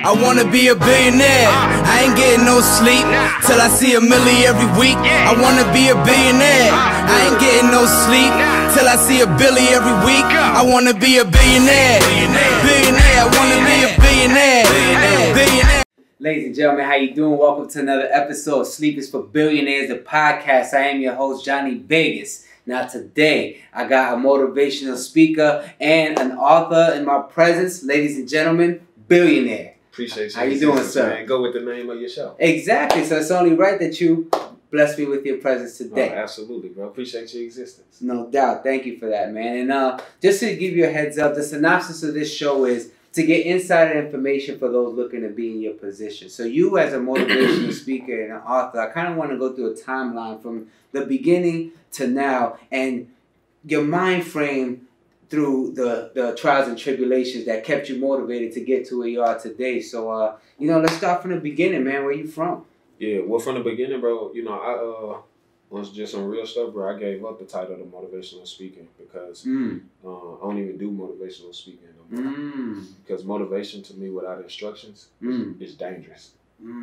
I wanna be a billionaire. I ain't getting no sleep till I see $1 million every week. I wanna be a billionaire. I ain't getting no sleep till I see $1 billion every week. I wanna be a billionaire. Billionaire. I wanna be a billionaire. Billionaire. Ladies and gentlemen, how you doing? Welcome to another episode of Sleep is for Billionaires, the podcast. I am your host, Johnny Vegas. Now today, I got a motivational speaker and an author in my presence. Ladies and gentlemen, Billionaire. Appreciate you. How you doing, sir? Man. Go with the name of your show. Exactly. So it's only right that you bless me with your presence today. Oh, absolutely, bro. Appreciate your existence. No doubt. Thank you for that, man. And just to give you a heads up, the synopsis of this show is to get insider information for those looking to be in your position. So you as a motivational speaker and an author, I kind of want to go through a timeline from the beginning to now and your mind frame through the trials and tribulations that kept you motivated to get to where you are today. So, let's start from the beginning, man. Where you from? Yeah, well, from the beginning, bro, I once just some real stuff, bro. I gave up the title of motivational speaking because I don't even do motivational speaking no more. Because motivation to me without instructions is dangerous.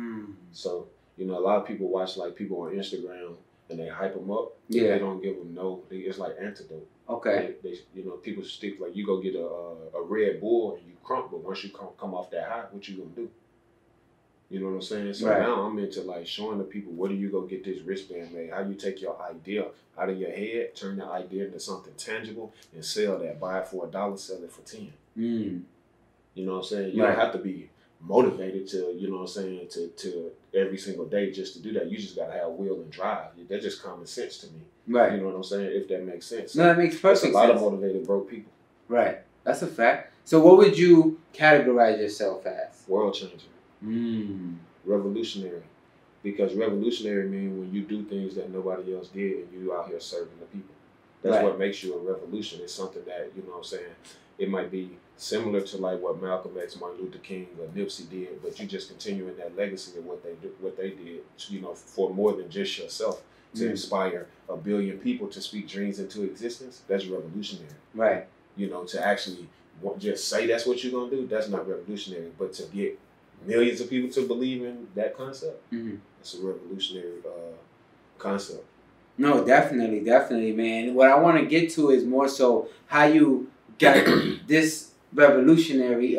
So, a lot of people watch like people on Instagram and they hype them up. Yeah. They don't give them it's like antidote. Okay. They people stick like you go get a Red Bull and you crump, but once you come off that high, what you gonna do? You know what I'm saying? So right. now I'm into like showing the people where do you go get this wristband made? How you take your idea out of your head, turn the idea into something tangible, and sell that. Buy it for $1, sell it for 10. You know what I'm saying? You right. don't have to be motivated to, you know what I'm saying, to every single day just to do that. You just gotta have will and drive. That's just common sense to me. Right. You know what I'm saying? If that makes sense. No, that makes perfect sense. There's a lot of motivated broke people. Right. That's a fact. So what would you categorize yourself as? World changer. Revolutionary. Because revolutionary means when you do things that nobody else did and you out here serving the people. That's right. what makes you a revolution. It's something that, you know what I'm saying, it might be similar to like what Malcolm X, Martin Luther King, or Nipsey did, but you just continuing that legacy of what they did, for more than just yourself. To inspire 1 billion people to speak dreams into existence, that's revolutionary. Right. To actually just say that's what you're going to do, that's not revolutionary. But to get millions of people to believe in that concept, it's a revolutionary concept. No, definitely, man. What I want to get to is more so how you got this revolutionary,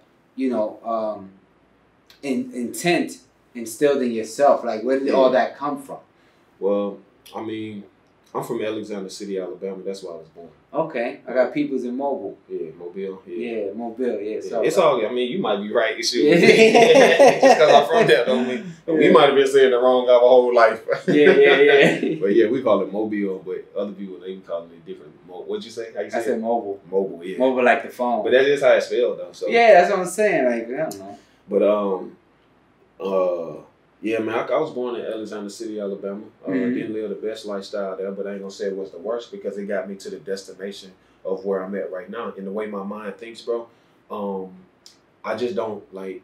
intent instilled in yourself. Like, where did all that come from? Well, I mean, I'm from Alexander City, Alabama. That's where I was born. Okay. I got peoples in Mobile. Yeah, Mobile. Yeah, Mobile. Yeah. So it's all. I mean, you might be right. Just because I'm from there, don't mean we might have been saying the wrong our whole life. Yeah. But yeah, we call it Mobile, but other people they call it different. What'd you say? How you say? I said Mobile. Mobile. Yeah. Mobile like the phone. But that's just how it's spelled, though. So yeah, that's what I'm saying. Like I don't know. But yeah, man, I was born in Alexander City, Alabama. Didn't live the best lifestyle there, but I ain't gonna say it was the worst because it got me to the destination of where I'm at right now. And the way my mind thinks, bro, I just don't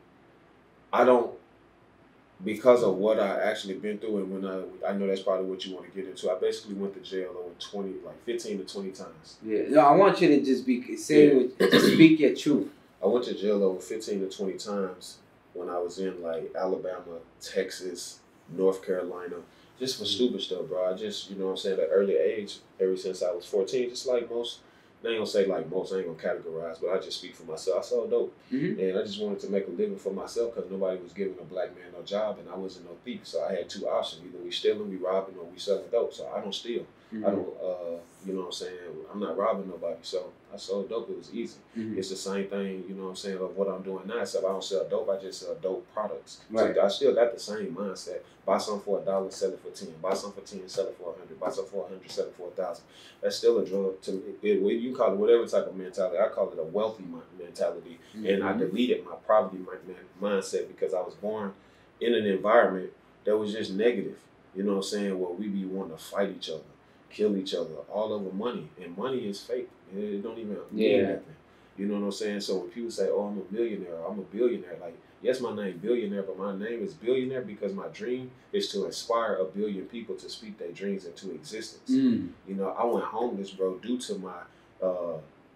because of what I actually been through, and when I know that's probably what you want to get into. I basically went to jail over 15 to 20 times. Yeah, no, I want you to just speak your truth. I went to jail over 15 to 20 times. When I was in like Alabama, Texas, North Carolina, just for stupid stuff, bro. I just, at an early age, ever since I was 14, just like most, I ain't gonna say like most, I ain't gonna categorize, but I just speak for myself. I sold dope. And I just wanted to make a living for myself because nobody was giving a black man no job and I wasn't no thief. So I had two options. Either we stealing, we robbing, or we selling dope. So I don't steal. I don't, you know what I'm saying? I'm not robbing nobody. So I sold dope. It was easy. It's the same thing, you know what I'm saying, of what I'm doing now. So I don't sell dope. I just sell dope products. Right. So I still got the same mindset. Buy something for $1, sell it for 10. Buy something for 10, sell it for 100. Buy something for 100, sell it for 1,000. That's still a drug to me. You call it whatever type of mentality. I call it a wealthy mentality. And I deleted my poverty mindset because I was born in an environment that was just negative. You know what I'm saying? Where we be wanting to fight each other, kill each other, all over money. And money is fake. It don't even mean nothing. You know what I'm saying? So when people say, oh, I'm a millionaire, I'm a billionaire, like, yes, my name billionaire, but my name is billionaire because my dream is to inspire 1 billion people to speak their dreams into existence. I went homeless, bro, due to my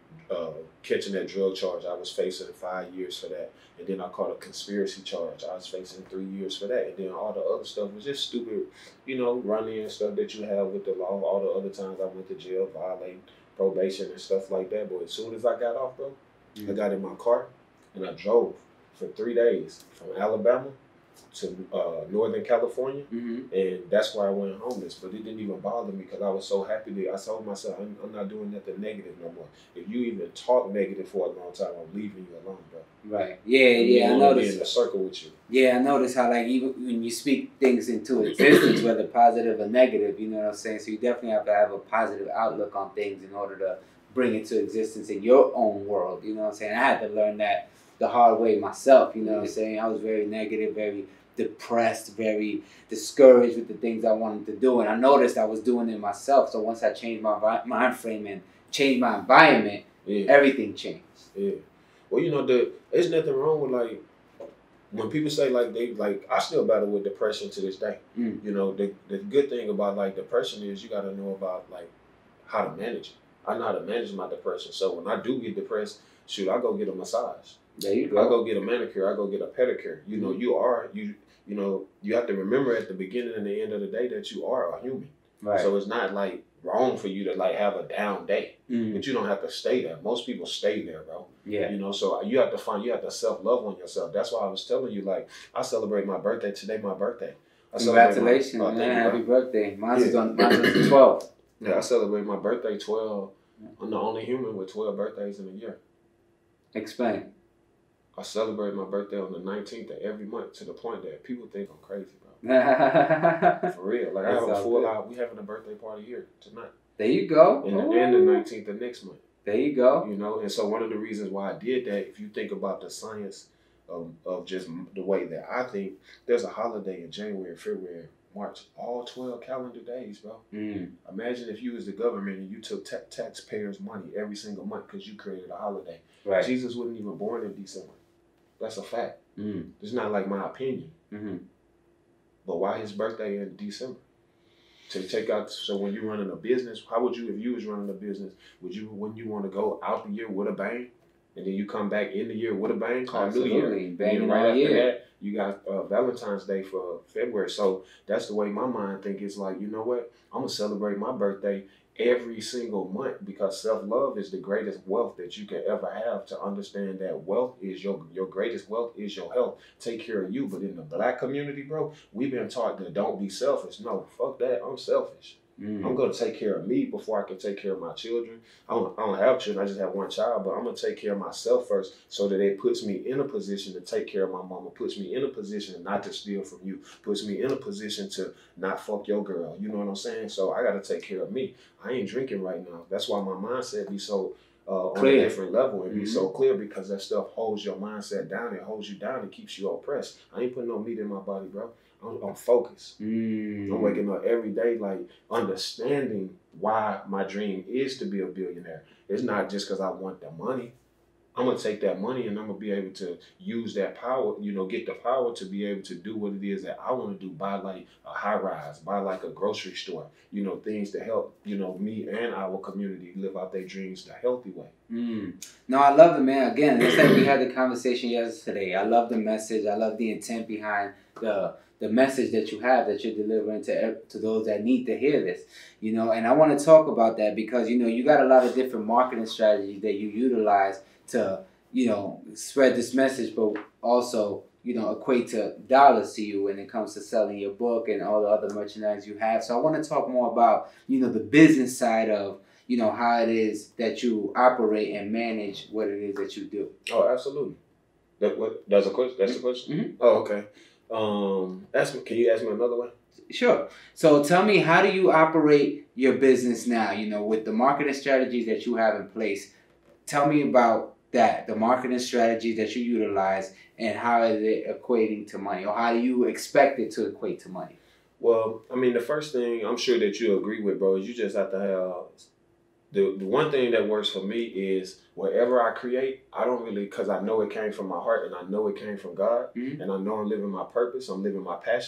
catching that drug charge. I was facing 5 years for that. And then I caught a conspiracy charge. I was facing 3 years for that. And then all the other stuff was just stupid, running and stuff that you have with the law. All the other times I went to jail, violating probation and stuff like that. But as soon as I got off, bro, I got in my car and I drove for 3 days from Alabama to Northern California, and that's why I went homeless. But it didn't even bother me because I was so happy that I told myself, I'm not doing nothing negative no more. If you even talk negative for a long time, I'm leaving you alone, bro. Right. Yeah. I noticed. Be in a circle with you. Yeah, I noticed how like even when you speak things into existence, whether positive or negative, you know what I'm saying. So you definitely have to have a positive outlook on things in order to bring it to existence in your own world. You know what I'm saying. I had to learn that the hard way myself. You know what I'm saying. I was very negative, very depressed, very discouraged with the things I wanted to do, and I noticed I was doing it myself. So once I changed my mind frame and changed my environment, everything changed. Yeah. Well, there's nothing wrong with like when people say I still battle with depression to this day. The good thing about like depression is you got to know about like how to manage it. I know how to manage my depression. So when I do get depressed, shoot, I go get a massage. There you go. I go get a manicure. I go get a pedicure. You have to remember at the beginning and the end of the day that you are a human. Right. So it's not like wrong for you to like have a down day, but you don't have to stay there. Most people stay there, bro. Yeah. So you have to self-love on yourself. That's why I was telling you, like, I celebrate my birthday. Today, my birthday. Congratulations, man. Happy birthday. Mine's on the 12th. Yeah, I celebrate my birthday 12. I'm the only human with 12 birthdays in a year. Explain. I celebrate my birthday on the 19th of every month to the point that people think I'm crazy, bro. For real. Like, I have a full out. We having a birthday party here tonight. There you go. And the 19th of next month. There you go. And so one of the reasons why I did that, if you think about the science of just the way that I think, there's a holiday in January, February, March, all 12 calendar days, bro. Imagine if you was the government and you took taxpayers' money every single month because you created a holiday. Right. Jesus wasn't even born in December. That's a fact. It's not like my opinion. But why his birthday in December? To take out, so when you're running a business, how would you, if you was running a business, wouldn't you want to go out the year with a bang? And then you come back in the year with a bang, called New Year. And then right after that, you got Valentine's Day for February. So that's the way my mind think. It's like, you know what? I'm going to celebrate my birthday every single month because self-love is the greatest wealth that you can ever have. To understand that wealth is your greatest wealth is your health. Take care of you. But in the black community, bro, we've been taught that don't be selfish. No, fuck that. I'm selfish. I'm going to take care of me before I can take care of my children. I don't have children. I just have one child, but I'm going to take care of myself first so that it puts me in a position to take care of my mama, puts me in a position not to steal from you, puts me in a position to not fuck your girl. You know what I'm saying? So I got to take care of me. I ain't drinking right now. That's why my mindset be so on a different level and be so clear, because that stuff holds your mindset down. It holds you down. It keeps you oppressed. I ain't putting no meat in my body, bro. I'm focused. I'm waking up every day like understanding why my dream is to be a billionaire. It's not just because I want the money. I'm going to take that money and I'm going to be able to use that power, get the power to be able to do what it is that I want to do. Buy like a high rise, buy like a grocery store, things to help, me and our community live out their dreams the healthy way. No, I love it, man. Again, it's like we had the conversation yesterday. I love the message. I love the intent behind the message that you have, that you're delivering to those that need to hear this, and I want to talk about that because, you got a lot of different marketing strategies that you utilize to, spread this message, but also, equate to dollars to you when it comes to selling your book and all the other merchandise you have. So I want to talk more about, the business side of, how it is that you operate and manage what it is that you do. Oh, absolutely. That's a question? That's the question? Oh, okay. Can you ask me another one? Sure. So tell me, how do you operate your business now, with the marketing strategies that you have in place? Tell me about that, the marketing strategies that you utilize, and how is it equating to money, or how do you expect it to equate to money? Well, I mean, the first thing I'm sure that you agree with, bro, is you just have to have the one thing that works for me is whatever I create, I don't really, because I know it came from my heart and I know it came from God, and I know I'm living my purpose, I'm living my passion.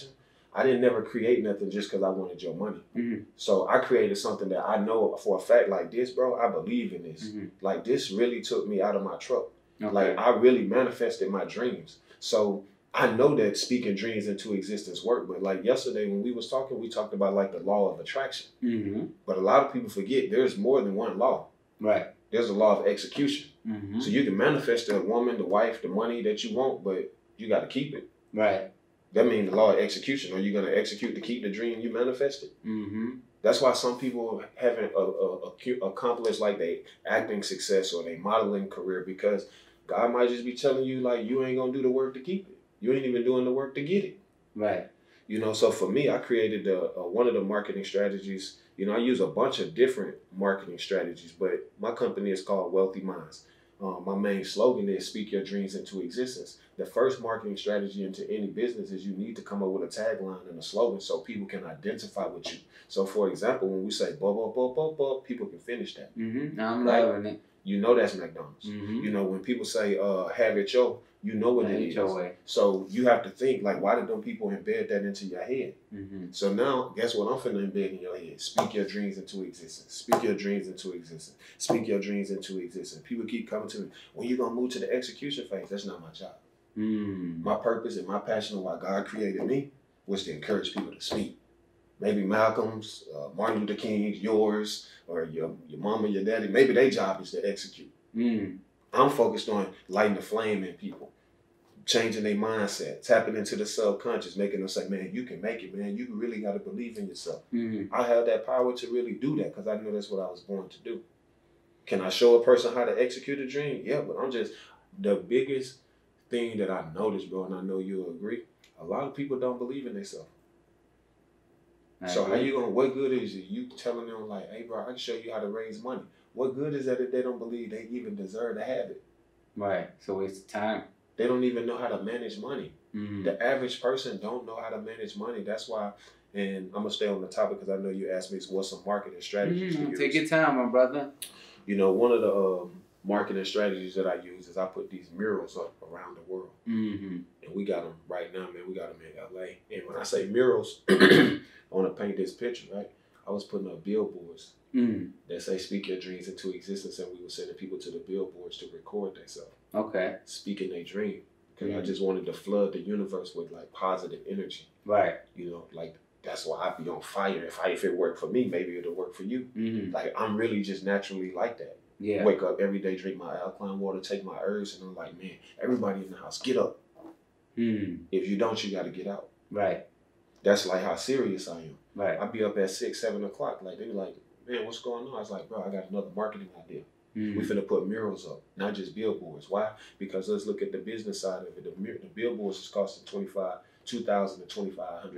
I didn't never create nothing just because I wanted your money. Mm-hmm. So I created something that I know for a fact, like this, bro, I believe in this. Mm-hmm. Like this really took me out of my truck. Okay. Like I really manifested my dreams. So I know that speaking dreams into existence work, but like yesterday when we was talking, we talked about like the law of attraction. Mm-hmm. But a lot of people forget there's more than one law. Right. There's a law of execution. Mm-hmm. So you can manifest the woman, the wife, the money that you want, but you got to keep it. Right. That means the law of execution. Are you going to execute to keep the dream you manifested? Mm-hmm. That's why some people haven't accomplished like they acting success or they modeling career, because God might just be telling you like you ain't gonna do the work to keep it. You ain't even doing the work to get it. Right. You know, so for me, I created one of the marketing strategies. You know, I use a bunch of different marketing strategies, but my company is called Wealthy Minds. My main slogan is speak your dreams into existence. The first marketing strategy into any business is you need to come up with a tagline and a slogan so people can identify with you. So for example, when we say blah, blah, blah, blah, blah, people can finish that. Mm-hmm. I'm loving it. You know that's McDonald's. Mm-hmm. You know, when people say have it your, you know what it is. Your way. So you have to think, like, why did them people embed that into your head? Mm-hmm. So now, guess what I'm finna embed in your head? Speak your dreams into existence. Speak your dreams into existence. Speak your dreams into existence. People keep coming to me, when you gonna move to the execution phase? That's not my job. Mm. My purpose and my passion of why God created me was to encourage people to speak. Maybe Malcolm's, Martin Luther King's, yours, or your mama, your daddy, maybe their job is to execute. Mm. I'm focused on lighting the flame in people, changing their mindset, tapping into the subconscious, making them say, man, you can make it, man. You really got to believe in yourself. Mm-hmm. I have that power to really do that because I know that's what I was born to do. Can I show a person how to execute a dream? Yeah, but I'm just, the biggest thing that I noticed, bro, and I know you'll agree, a lot of people don't believe in themselves. So how you gonna, what good is it you telling them like, hey bro, I can show you how to raise money? What good is that if they don't believe they even deserve to have it? Right. So waste of time. They don't even know how to manage money. Mm-hmm. The average person don't know how to manage money. That's why, and I'm gonna stay on the topic because I know you asked me what's some marketing strategies to use. Take your time, my brother. You know, one of the marketing strategies that I use is I put these murals up around the world. Mm-hmm. And we got them right now, man. We got them in LA. And when I say murals, I want to paint this picture, right? I was putting up billboards that say speak your dreams into existence, and we were sending people to the billboards to record themselves. Okay. Speaking their dream. Because I just wanted to flood the universe with like positive energy. Right. You know, like that's why I be on fire. If it worked for me, maybe it'll work for you. Mm-hmm. Like I'm really just naturally like that. Yeah. Wake up every day, drink my alkaline water, take my herbs, and I'm like, man, everybody in the house, get up. Mm. If you don't, you got to get out. Right. That's like how serious I am. Right. I be up at 6, 7 o'clock. Like they be like, man, what's going on? I was like, bro, I got another marketing idea. Mm. We finna put murals up, not just billboards. Why? Because let's look at the business side of it. The billboards is costing $2,000 to $2,500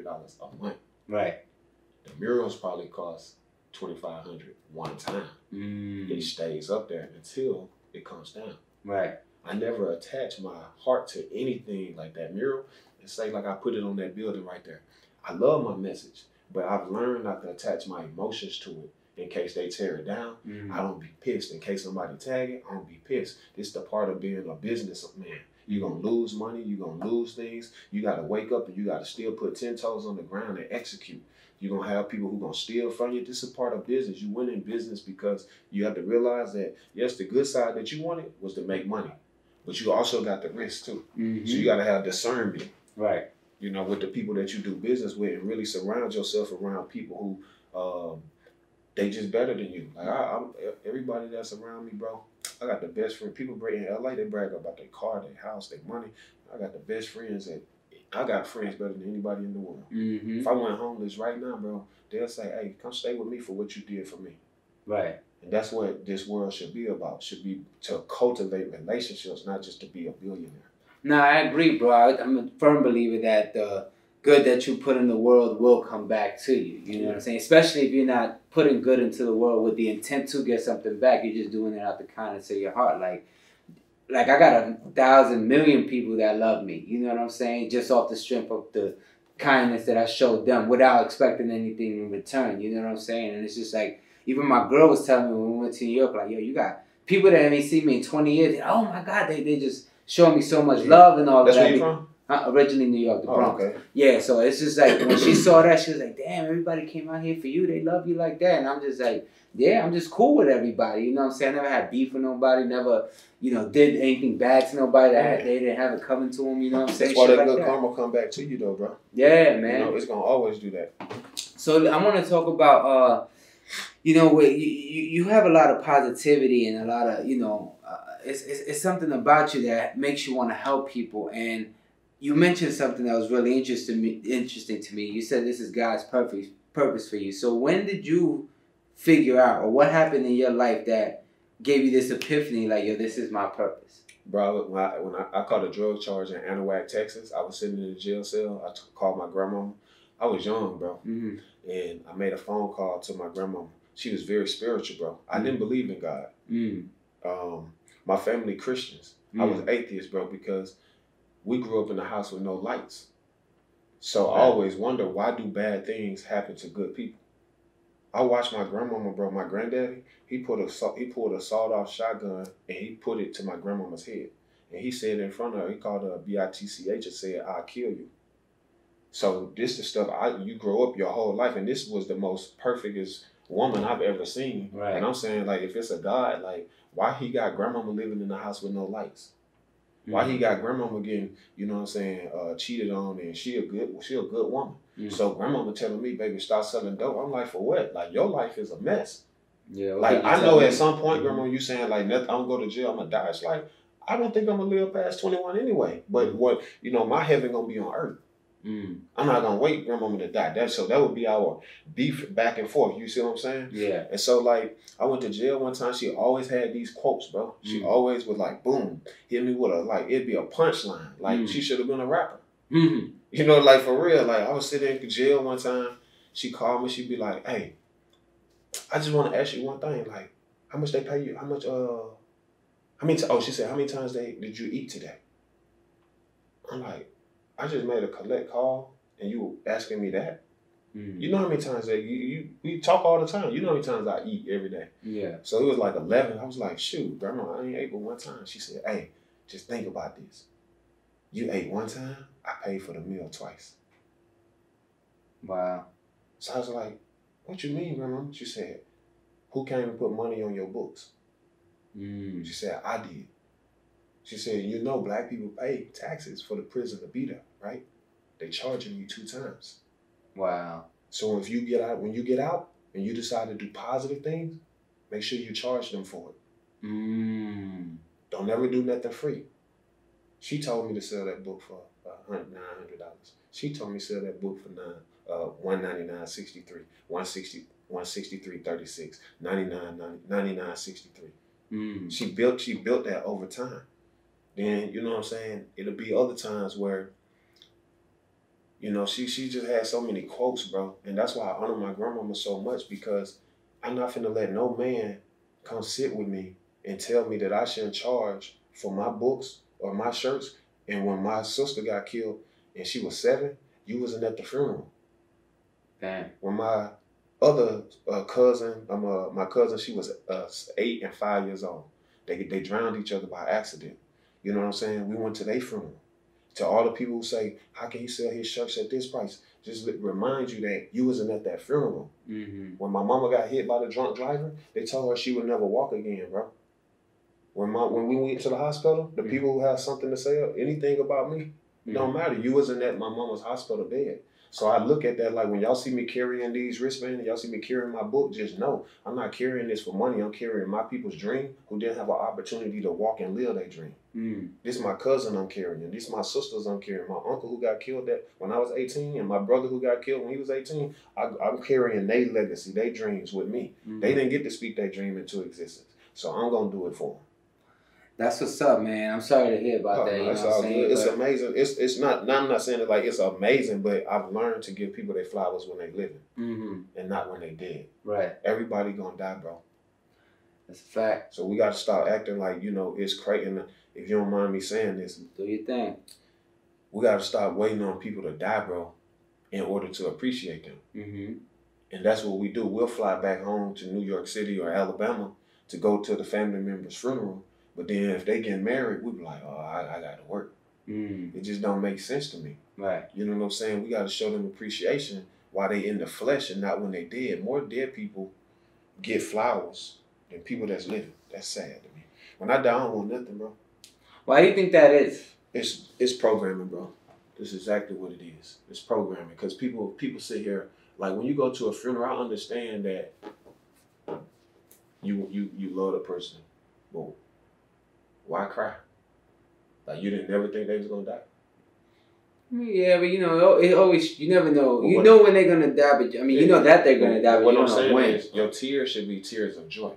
a month. Right. The murals probably cost $2,500 one time. Mm. It stays up there until it comes down. Right. I never attach my heart to anything like that mural and say like I put it on that building right there. I love my message, but I've learned not to attach my emotions to it. In case they tear it down, I don't be pissed. In case somebody tag it, I don't be pissed. This is the part of being a businessman. You're going to lose money. You're going to lose things. You got to wake up and you got to still put 10 toes on the ground and execute. You're going to have people who going to steal from you. This is part of business. You win in business because you have to realize that, yes, the good side that you wanted was to make money. But you also got the risk too. Mm-hmm. So you got to have discernment. Right. You know, with the people that you do business with, and really surround yourself around people who, they just better than you. Like I'm everybody that's around me, bro. I got the best friend. People in LA, they brag about their car, their house, their money. I got the best friends I got friends better than anybody in the world. Mm-hmm. If I went homeless right now, bro, they'll say, hey, come stay with me for what you did for me. Right. And that's what this world should be about. Should be to cultivate relationships, not just to be a billionaire. No, I agree, bro. I'm a firm believer that the good that you put in the world will come back to you. You know what I'm saying? Especially if you're not putting good into the world with the intent to get something back. You're just doing it out the kindness of your heart. Like I got 1,000 million people that love me. You know what I'm saying? Just off the strength of the kindness that I showed them without expecting anything in return. You know what I'm saying? And it's just like, even my girl was telling me when we went to New York, like, yo, you got people that haven't seen me in 20 years. Oh my God, they just showing me so much love and all That's that. Where you from? Originally New York, the Bronx. Okay. Yeah, so it's just like when she saw that, she was like, damn, everybody came out here for you. They love you like that. And I'm just like, yeah, I'm just cool with everybody. You know what I'm saying? I never had beef with nobody, never, did anything bad to nobody that they didn't have it coming to them. You know what I'm saying? That's why Shit that like good karma come back to you, though, bro. Yeah, man. It's going to always do that. So I want to talk about, you have a lot of positivity and a lot of, it's something about you that makes you want to help people. And you mentioned something that was really interesting to me. You said this is God's purpose for you. So when did you figure out, or what happened in your life that gave you this epiphany, like, yo, this is my purpose? Bro, when I caught a drug charge in Anahuac, Texas, I was sitting in the jail cell. I called my grandma. I was young, bro. Mm-hmm. And I made a phone call to my grandma. She was very spiritual, bro. I didn't believe in God. Mm-hmm. My family Christians. I was atheist, bro, because we grew up in a house with no lights. So I always wonder, why do bad things happen to good people? I watched my grandmama, bro. My granddaddy, he pulled a sawed-off shotgun and he put it to my grandmama's head. And he said in front of her, he called her a bitch and said, "I'll kill you." So this is stuff you grow up your whole life, and this was the most perfectest woman I've ever seen. Right. And I'm saying, like, if it's a God, like, why he got grandmama living in the house with no lights? Why he got grandmama getting, cheated on, and she a good woman. So grandmama telling me, baby, start selling dope. I'm like, for what? Like, your life is a mess. Yeah. Like, I know at some point, grandma, you saying, like, I'm gonna go to jail, I'm gonna die. It's like, I don't think I'm gonna live past 21 anyway. But what, my heaven gonna be on earth. I'm not gonna wait grandmama to die. That would be our beef back and forth. You see what I'm saying? Yeah. And so, like, I went to jail one time. She always had these quotes, bro. She always would, like, boom, hit me with it'd be a punchline. Like, she should have been a rapper. Mm-hmm. Like, for real. Like, I was sitting in jail one time. She called me. She'd be like, "Hey, I just want to ask you one thing. Like, how much they pay you? How much, she said, how many times did you eat today?" I'm like, I just made a collect call and you asking me that? Mm-hmm. You know how many times we talk all the time. You know how many times I eat every day. Yeah. So it was like 11. I was like, shoot, grandma, I ain't ate but one time. She said, "Hey, just think about this. You ate one time, I paid for the meal twice." Wow. So I was like, "What you mean, grandma?" She said, "Who came and put money on your books?" She said, "I did." She said, black people pay taxes for the prison to be there, right? They charging you 2 times. Wow. So when you get out and you decide to do positive things, make sure you charge them for it. Don't ever do nothing free. She told me to sell that book for $900. She told me to sell that book for $199.63, $163.36, $99.63. She built that over time. Then, you know what I'm saying, it'll be other times where, she just had so many quotes, bro. And that's why I honor my grandmama so much, because I'm not finna let no man come sit with me and tell me that I shouldn't charge for my books or my shirts. And when my sister got killed and she was 7, you wasn't at the funeral. Damn. When my other cousin, my cousin, she was 8 and 5 years old. They drowned each other by accident. You know what I'm saying? We went to their funeral. To all the people who say, how can he sell his shirts at this price? Just remind you that you wasn't at that funeral. Mm-hmm. When my mama got hit by the drunk driver, they told her she would never walk again, bro. When we went to the hospital, the people who have something to say, anything about me, it don't matter. You wasn't at my mama's hospital bed. So I look at that like, when y'all see me carrying these wristbands and y'all see me carrying my book, just know I'm not carrying this for money. I'm carrying my people's dream who didn't have an opportunity to walk and live their dream. This is my cousin I'm carrying. This is my sisters I'm carrying. My uncle who got killed when I was 18 and my brother who got killed when he was 18. I'm carrying their legacy, their dreams with me. They didn't get to speak their dream into existence. So I'm going to do it for them. That's what's up, man. I'm sorry to hear about that. That's all good. It's amazing. It's not. I'm not saying it like it's amazing, but I've learned to give people their flowers when they living, and not when they dead. Right. Everybody gonna die, bro. That's a fact. So we got to stop acting like it's crazy. And if you don't mind me saying this, do your thing. We got to stop waiting on people to die, bro, in order to appreciate them. And that's what we do. We'll fly back home to New York City or Alabama to go to the family member's funeral. But then if they get married, we be like, oh, I got to work. Mm. It just don't make sense to me. Right. You know what I'm saying? We got to show them appreciation while they in the flesh and not when they dead. More dead people get flowers than people that's living. That's sad to me. When I die, I don't want nothing, bro. Why do you think that is? It's programming, bro. This is exactly what it is. It's programming. Because people sit here, like when you go to a funeral, I understand that you love the person. Well, why cry? Like you didn't never think they was gonna die. Yeah, but it always, you never know. You know when they're gonna die, but I mean, you know that they're gonna die, but what you I'm don't know saying when. is your tears should be tears of joy.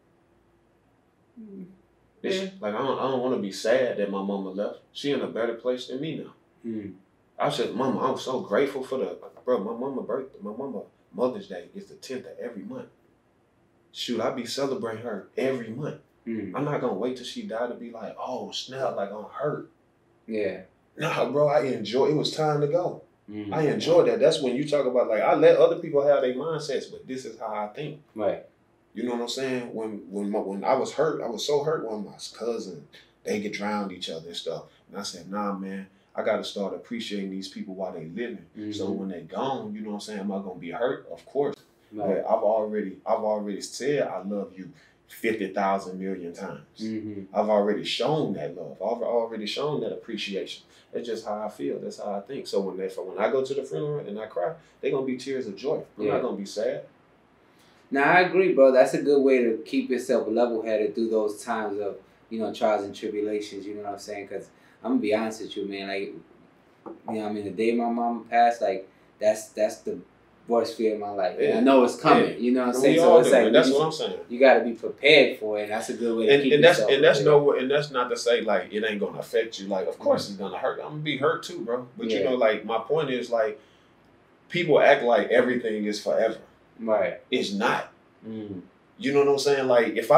Yeah. Like I don't want to be sad that my mama left. She in a better place than me now. Mm. I said, Mama, I'm so grateful for my mama birthday. My mama Mother's Day is the 10th of every month. Shoot, I be celebrating her every month. Mm. I'm not gonna wait till she die to be like, oh snap, like I'm hurt. Yeah. Nah, bro, I enjoy. It was time to go. Mm. I enjoy that. That's when you talk about like I let other people have their mindsets, but this is how I think. Right. You know what I'm saying? When I was hurt, I was so hurt when my cousin, they get drowned each other and stuff. And I said, nah, man, I got to start appreciating these people while they living. Mm-hmm. So when they gone, you know what I'm saying? Am I gonna be hurt? Of course. Right. But I've already said I love you 50,000 million times. Mm-hmm. I've already shown that love. I've already shown that appreciation. That's just how I feel. That's how I think. So when I go to the funeral and I cry, they're gonna be tears of joy. I'm not gonna be sad. Now I agree, bro. That's a good way to keep yourself level-headed through those times of, trials and tribulations. You know what I'm saying? Because I'm gonna be honest with you, man. Like, the day my mom passed, like that's the worst fear of my life. Yeah. And I know it's coming. Yeah. You know what I'm saying? So it's like that's what I'm saying. You got to be prepared for it. And that's a good way to keep yourself. And that's not to say like it ain't gonna affect you. Like, of course it's gonna hurt. I'm gonna be hurt too, bro. But like my point is like people act like everything is forever. Right. It's not. Mm. You know what I'm saying? Like if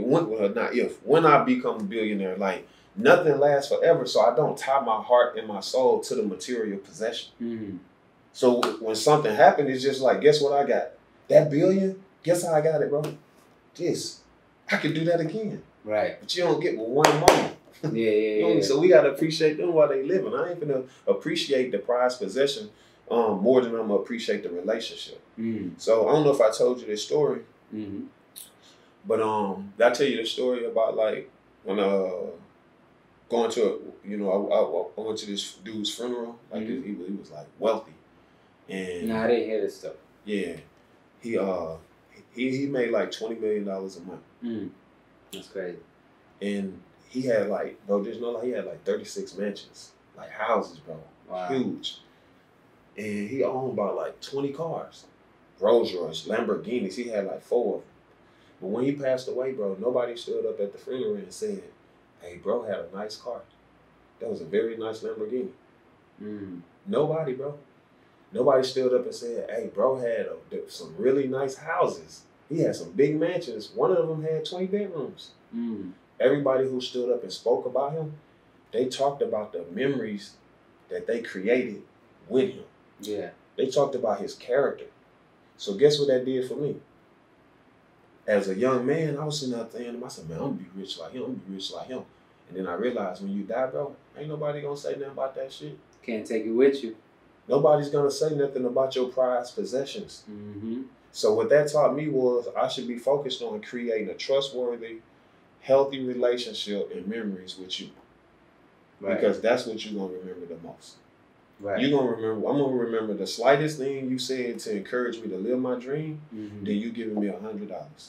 when I become a billionaire, like nothing lasts forever, so I don't tie my heart and my soul to the material possession. Mm. So when something happened, it's just like, guess what I got? That billion? Guess how I got it, bro? This. I could do that again. Right. But you don't get with one moment. Yeah. So we gotta appreciate them while they living. I ain't gonna appreciate the prized possession more than I'm gonna appreciate the relationship. Mm. So I don't know if I told you this story. Mm-hmm. But did I tell you the story about like when going to I went to this dude's funeral. Like he was like wealthy, and I didn't hear this stuff. Yeah, he made like $20 million a month. Mm. That's crazy. And he had like he had like 36 mansions, like houses, bro. Wow. Huge. And he owned about like 20 cars, Rolls Royce, Lamborghinis. He had like 4 of them. But when he passed away, bro, nobody stood up at the funeral and said, hey, bro had a nice car. That was a very nice Lamborghini. Mm. Nobody, bro. Nobody stood up and said, hey, bro had some really nice houses. He had some big mansions. One of them had 20 bedrooms. Mm. Everybody who stood up and spoke about him, they talked about the memories that they created with him. Yeah. They talked about his character. So guess what that did for me? As a young man, I was sitting there thinking to myself, man, I'm gonna be rich like him. I'm gonna be rich like him. And then I realized when you die, bro, ain't nobody gonna say nothing about that shit. Can't take it with you. Nobody's gonna say nothing about your prized possessions. Mm-hmm. So what that taught me was I should be focused on creating a trustworthy, healthy relationship and memories with you. Right. Because that's what you're gonna remember the most. Right. I'm gonna remember the slightest thing you said to encourage me to live my dream, mm-hmm. than you giving me $100.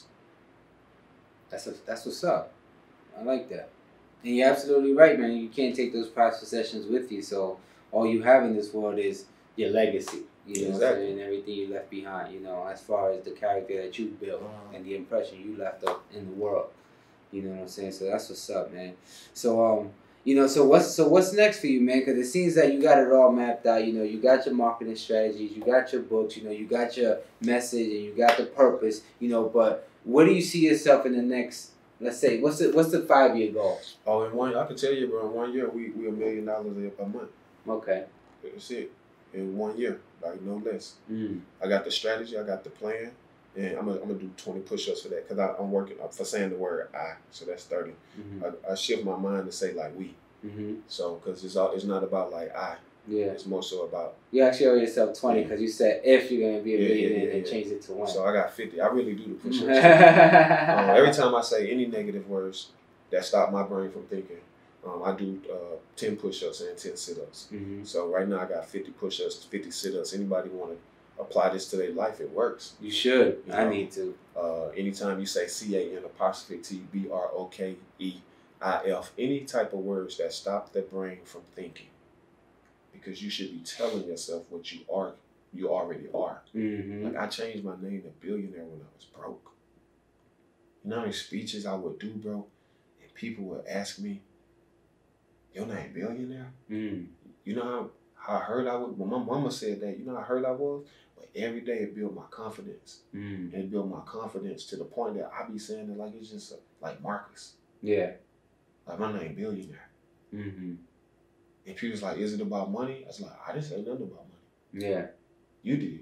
That's what's up. I like that. And you're absolutely right, man. You can't take those prized possessions with you. So all you have in this world is your legacy. You know what I'm saying? And everything you left behind, as far as the character that you built and the impression you left up in the world. You know what I'm saying? So that's what's up, man. So so what's next for you, man? Because it seems that you got it all mapped out. You got your marketing strategies, you got your books, you got your message, and you got the purpose. But where do you see yourself in the next? Let's say, what's the 5-year goal? Oh, I can tell you, bro. In 1 year, we $1 million a month. Okay. That's it. In 1 year, like no less. Mm. I got the strategy, I got the plan, and I'm gonna do 20 push-ups for that because I'm working up for saying the word I, so that's 30. Mm-hmm. I shift my mind to say like we. So, because it's not about like it's more so about. You actually owe yourself 20 because you said if you're gonna be a millionaire, and changed it to 1. So I got 50. I really do the push-ups. Every time I say any negative words that stop my brain from thinking, I do 10 push-ups and 10 sit-ups. So right now I got 50 push-ups, 50 sit-ups. Anybody want to apply this to their life? It works. You should. I need to. Anytime you say CAN_TBROKEIF, any type of words that stop the brain from thinking, because you should be telling yourself what you already are. Like I changed my name to billionaire when I was broke. You know how many speeches I would do, bro? And people would ask me, your name billionaire? You know how I heard I was? When my mama said that, you know how I heard I was? But every day it built my confidence. And it built my confidence to the point that I be saying it like it's just like Marcus. Yeah. Like my name billionaire. And people was like, is it about money? I was like, I didn't say nothing about money. Yeah. You did.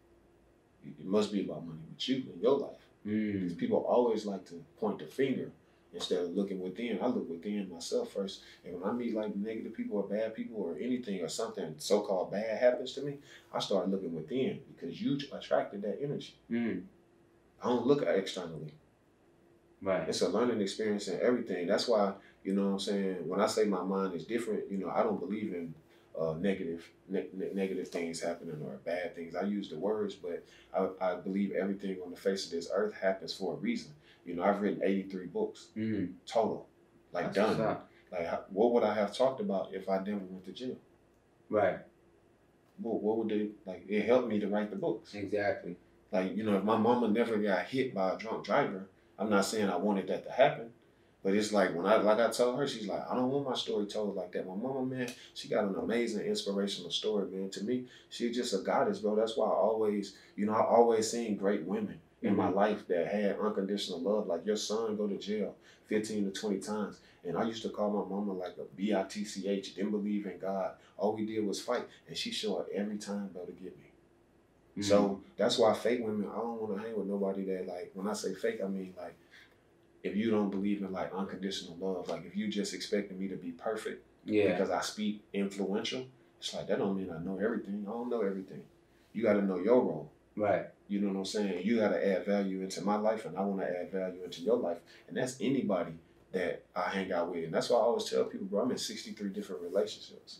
It must be about money with you in your life. Because people always like to point the finger instead of looking within. I look within myself first. And when I meet like negative people or bad people or anything or something so-called bad happens to me, I start looking within because you attracted that energy. I don't look externally. Right. It's a learning experience and everything. That's why, you know what I'm saying, when I say my mind is different, you know, I don't believe in negative things happening or bad things. I use the words, but I believe everything on the face of this earth happens for a reason. You know, I've written 83 books total, like That's done. Like, what would I have talked about if I never went to jail? Right. What would they, like, it helped me to write the books. Exactly. Like, you know, if my mama never got hit by a drunk driver, I'm not saying I wanted that to happen. But it's like when I told her, she's like, I don't want my story told like that. My mama, man, she got an amazing inspirational story, man. To me, she's just a goddess, bro. That's why I always seen great women in my life that had unconditional love. Like your son go to jail 15 to 20 times. And I used to call my mama like a bitch, didn't believe in God. All we did was fight. And she showed up every time, bro, to get me. So that's why fake women, I don't want to hang with nobody that, like, when I say fake, I mean like, if you don't believe in like unconditional love, like if you just expecting me to be perfect because I speak influential, it's like that don't mean I know everything. I don't know everything. You got to know your role. Right. You know what I'm saying? You got to add value into my life and I want to add value into your life. And that's anybody that I hang out with. And that's why I always tell people, bro, I'm in 63 different relationships.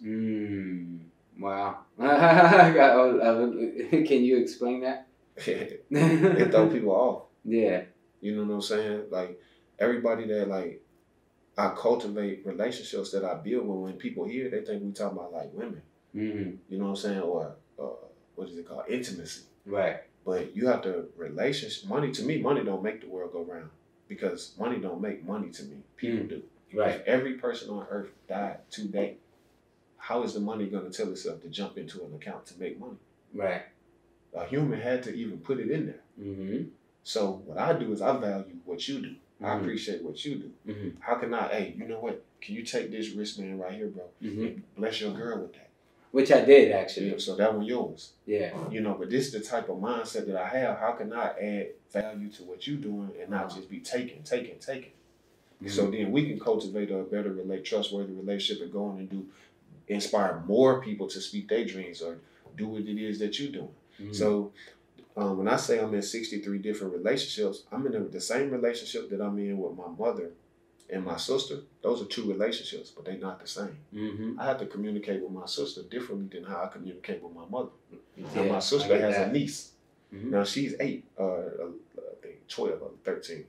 Wow. Can you explain that? It throw people off. Yeah. You know what I'm saying? Like, everybody that, like, I cultivate relationships that I build with, when people hear, they think we talking about, like, women. You know what I'm saying? Or, what is it called? Intimacy. Right. But you have to, money, to me, money don't make the world go round. Because money don't make money to me. People do. Right. If every person on earth died today, how is the money going to tell itself to jump into an account to make money? Right. A human had to even put it in there. So what I do is I value what you do. I appreciate what you do. How can I, hey, you know what? Can you take this wristband right here, bro, and bless your girl with that? Which I did, actually. Yeah, so that one yours. Yeah. You know, but this is the type of mindset that I have. How can I add value to what you're doing and not just be taking? So then we can cultivate a better, trustworthy relationship and go on and inspire more people to speak their dreams or do what it is that you're doing. So when I say I'm in 63 different relationships, I'm in the same relationship that I'm in with my mother and my sister. Those are 2 relationships, but they're not the same. I have to communicate with my sister differently than how I communicate with my mother. And my sister has a niece. Now she's 8, I think 12 or 13.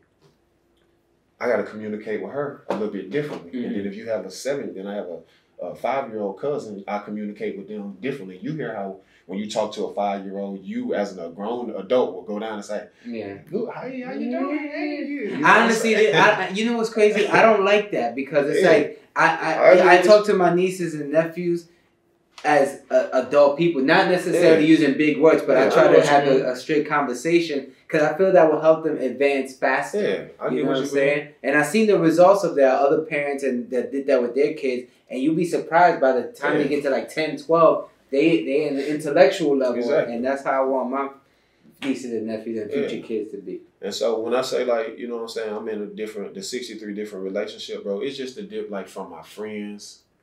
I got to communicate with her a little bit differently. And then if you have a 7, then I have a 5-year-old cousin, I communicate with them differently. You hear how when you talk to a 5-year-old, you as a grown adult will go down and say, how you doing? Hey, honestly, you know what's crazy? I don't like that because it's like I talk to my nieces and nephews as adult people, not necessarily using big words, but I try to have a straight conversation because I feel that will help them advance faster. You know what I'm saying? And I've seen the results of that. Other parents that did that with their kids, and you'll be surprised by the time they get to like 10, 12, they in the intellectual level, and that's how I want my nieces and nephews and future kids to be. And so when I say, like, you know what I'm saying, I'm in the 63 different relationship, bro, it's just like from my friends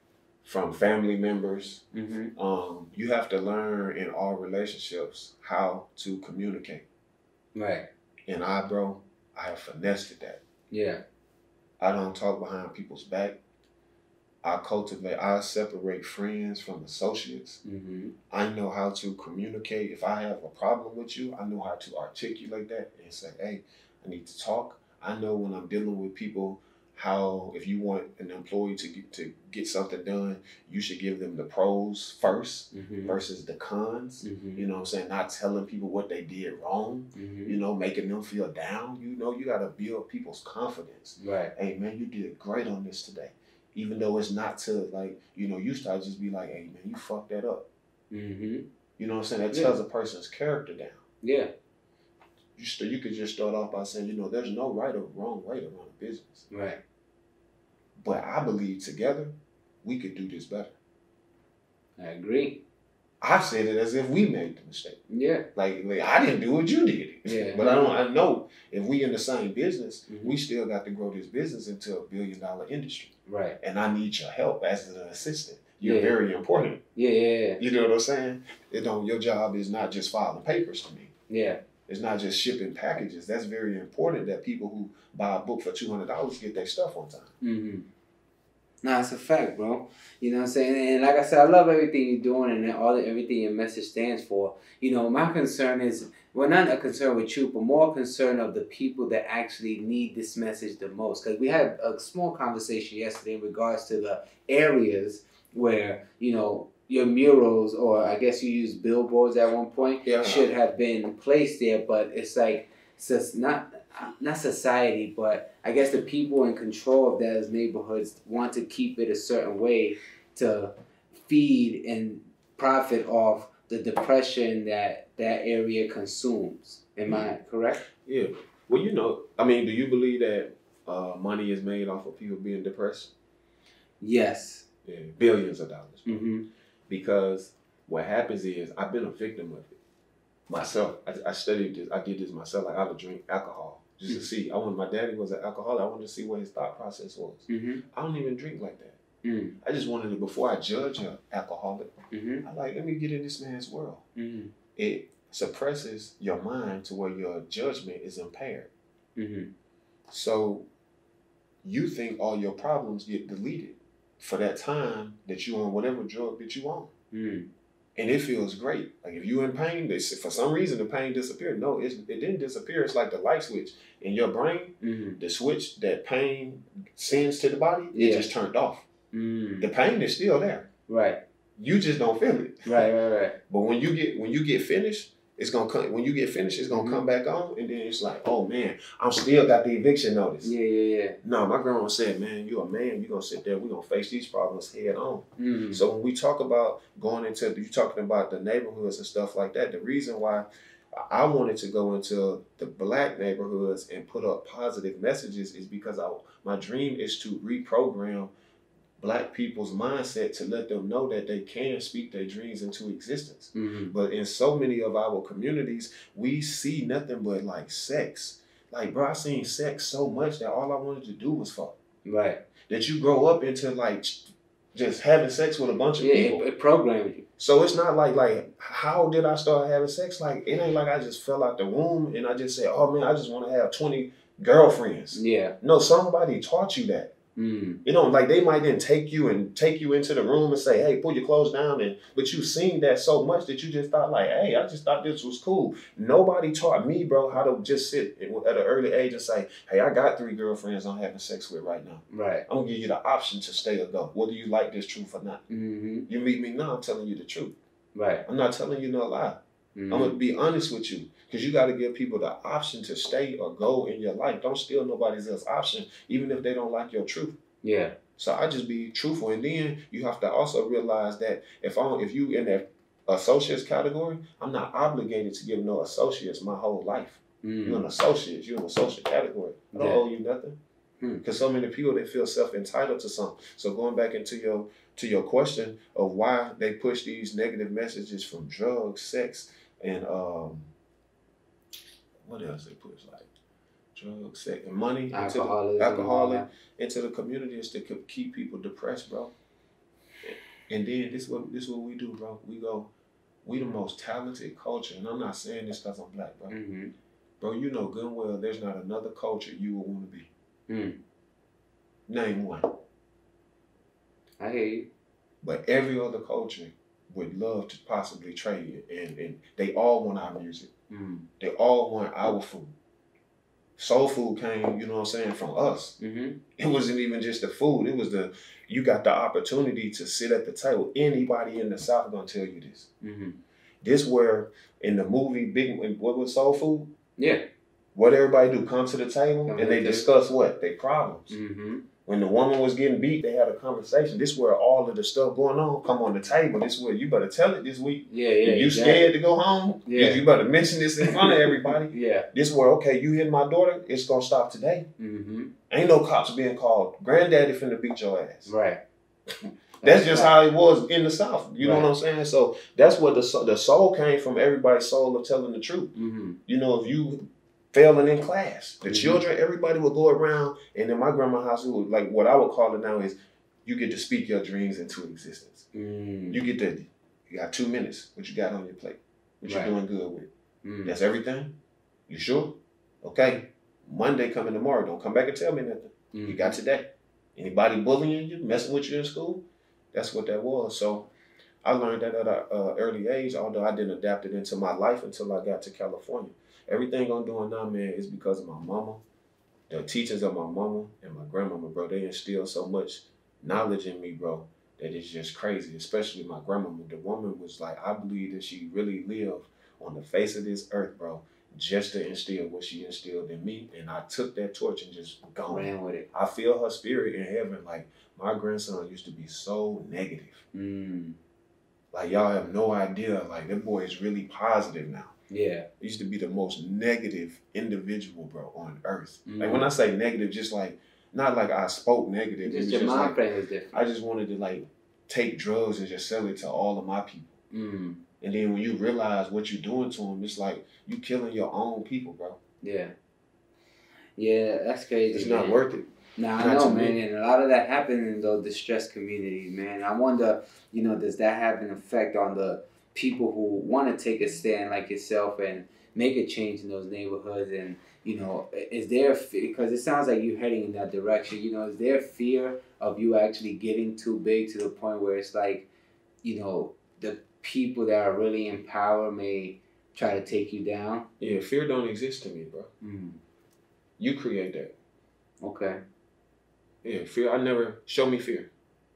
from family members. Mm-hmm. You have to learn in all relationships how to communicate. Right. And bro, I have finessed at that. Yeah. I don't talk behind people's back. I separate friends from associates. Mm-hmm. I know how to communicate. If I have a problem with you, I know how to articulate that and say, hey, I need to talk. I know when I'm dealing with people, how if you want an employee to get something done, you should give them the pros first versus the cons. You know what I'm saying? Not telling people what they did wrong, you know, making them feel down. You know, you got to build people's confidence. Right. Hey, man, you did great on this today. Even though it's not to, like, you know, you start just be like, hey, man, you fucked that up. You know what I'm saying? That tells a person's character down. Yeah. You could just start off by saying, you know, there's no right or wrong way to run a business. Right. But I believe together, we could do this better. I agree. I said it as if we made the mistake. Yeah. Like I didn't do it, you did it. Yeah. But I know if we in the same business, we still got to grow this business into a $1 billion industry. Right. And I need your help as an assistant. You're very important. Yeah. You know what I'm saying? Your job is not just filing papers to me. Yeah. It's not just shipping packages. That's very important that people who buy a book for $200 get their stuff on time. Nah, it's a fact, bro. You know what I'm saying? And like I said, I love everything you're doing and everything your message stands for. You know, my concern is, well, not a concern with you, but more concern of the people that actually need this message the most. Because we had a small conversation yesterday in regards to the areas where, you know, your murals, or I guess you used billboards at one point, should have been placed there. But it's like, it's not society, but I guess the people in control of those neighborhoods want to keep it a certain way to feed and profit off the depression that area consumes. Am I correct? Yeah. Well, you know, I mean, do you believe that money is made off of people being depressed? Yes. Yeah, billions of dollars. Because what happens is, I've been a victim of it myself. I studied this. I did this myself. Like, I would drink alcohol just to see. My daddy was an alcoholic. I wanted to see what his thought process was. I don't even drink like that. I just wanted to, before I judge an alcoholic, let me get in this man's world. It suppresses your mind to where your judgment is impaired. So you think all your problems get deleted for that time that you on whatever drug that you on. And it feels great. Like, if you in pain, for some reason the pain disappeared. No, it didn't disappear. It's like the light switch in your brain. The switch that pain sends to the body, it just turned off. The pain is still there. Right. You just don't feel it. Right. But when you get finished, it's gonna come. When you get finished, it's gonna come back on, and then it's like, oh man, I'm still got the eviction notice. Yeah. No, my grandma said, man, you're a man. You're gonna sit there. We're gonna face these problems head on. So when we talk about going into, you talking about the neighborhoods and stuff like that. The reason why I wanted to go into the Black neighborhoods and put up positive messages is because my dream is to reprogram Black people's mindset to let them know that they can speak their dreams into existence. But in so many of our communities, we see nothing but like sex. Like, bro, I seen sex so much that all I wanted to do was fuck. Right. That you grow up into like just having sex with a bunch of people. It programmed you. So it's not like how did I start having sex? Like, it ain't like I just fell out the womb and I just said, oh man, I just want to have 20 girlfriends. Yeah. No, somebody taught you that. You know, like, they might then take you into the room and say, hey, pull your clothes down, but you've seen that so much that you just thought like, hey, I just thought this was cool. Nobody taught me, bro, how to just sit at an early age and say, hey, I got 3 girlfriends I'm having sex with right now. Right. I'm gonna give you the option to stay or go. Whether you like this truth or not. You meet me now, I'm telling you the truth. Right. I'm not telling you no lie. I'm gonna be honest with you. Because you got to give people the option to stay or go in your life. Don't steal nobody's else option, even if they don't like your truth. Yeah. So I just be truthful. And then you have to also realize that if you in that associates category, I'm not obligated to give no associates my whole life. You're an associate. You're in the associate category. I don't owe you nothing. Because so many people, they feel self-entitled to something. So going back into your question of why they push these negative messages from drugs, sex, and what else they push, like drugs, sex, and money, alcohol into the community is to keep people depressed, bro. And then this what we do, bro. We the most talented culture, and I'm not saying this because I'm black, bro. Mm-hmm. Bro, you know good and well there's not another culture you would want to be. Mm. Name one. I hear you. But every other culture would love to possibly trade it, and they all want our music. Mm. They all want our food. Soul food came, you know what I'm saying, from us. Mm-hmm. It wasn't even just the food. It was you got the opportunity to sit at the table. Anybody in the South gonna tell you this. Mm-hmm. This where in the movie what was Soul Food? Yeah. What everybody do? Come to the table and they discuss what? Their problems. Mm-hmm. When the woman was getting beat, they had a conversation. This is where all of the stuff going on come on the table. This is where you better tell it this week. Yeah. If you scared to go home, you better mention this in front of everybody. Yeah. This is where, okay, you hit my daughter, it's gonna stop today. Mm-hmm. Ain't no cops being called. Granddaddy finna beat your ass. Right. That's just how it was in the South. You know what I'm saying? So that's what the soul came from. Everybody's soul of telling the truth. Mm-hmm. You know, if you failing in class, the children, everybody would go around, and in my grandma's house, it was like what I would call it now is you get to speak your dreams into existence. Mm. You got 2 minutes. What you got on your plate? What you doing good with? Mm. That's everything? You sure? Okay. Monday coming tomorrow. Don't come back and tell me nothing. Mm. You got today. Anybody bullying you, messing with you in school? That's what that was. So I learned that at an early age, although I didn't adapt it into my life until I got to California. Everything I'm doing now, man, is because of my mama, the teachings of my mama and my grandmama, bro. They instilled so much knowledge in me, bro, that it's just crazy, especially my grandmama. The woman was like, I believe that she really lived on the face of this earth, bro, just to instill what she instilled in me. And I took that torch and just gone. Ran with it. I feel her spirit in heaven. Like, my grandson used to be so negative. Mm. Like, y'all have no idea. Like, that boy is really positive now. Yeah. He used to be the most negative individual, bro, on earth. Mm. Like, when I say negative, just like, not like I spoke negative. Just your mind frame is different. I just wanted to, like, take drugs and just sell it to all of my people. Mm. And then when you realize what you're doing to them, it's like you killing your own people, bro. Yeah. Yeah, that's crazy. It's not worth it. Nah, I know, man. And a lot of that happened in those distressed communities, man. I wonder, does that have an effect on the people who want to take a stand like yourself and make a change in those neighborhoods? And, is there, because it sounds like you're heading in that direction, is there fear of you actually getting too big to the point where it's like, the people that are really in power may try to take you down? Yeah, fear don't exist to me, bro. Mm. You create that. Okay. Yeah, fear. Show me fear.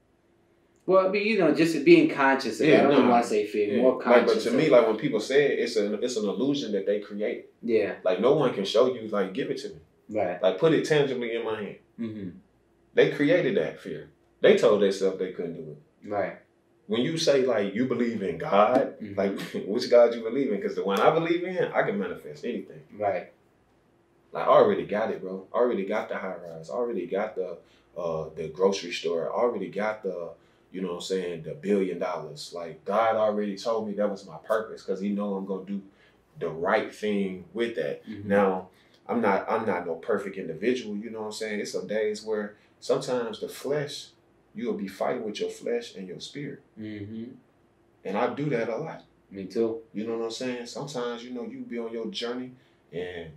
Well, but just being conscious of it. I don't want to say fear, more conscious. But to me, like when people say it, it's an illusion that they create. Yeah. Like no one can show you, like give it to me. Right. Like put it tangibly in my hand. Mm-hmm. They created that fear. They told themselves they couldn't do it. Right. When you say like you believe in God, like which God you believe in? Because the one I believe in, I can manifest anything. Right. Like I already got it, bro. I already got the high rise. I already got the grocery store. I already got the, the $1 billion. Like God already told me that was my purpose because He know I'm gonna do the right thing with that. Mm-hmm. Now, I'm not no perfect individual. You know what I'm saying? It's some days where sometimes the flesh, you'll be fighting with your flesh and your spirit. Mm-hmm. And I do that a lot. Me too. You know what I'm saying? Sometimes, you be on your journey and,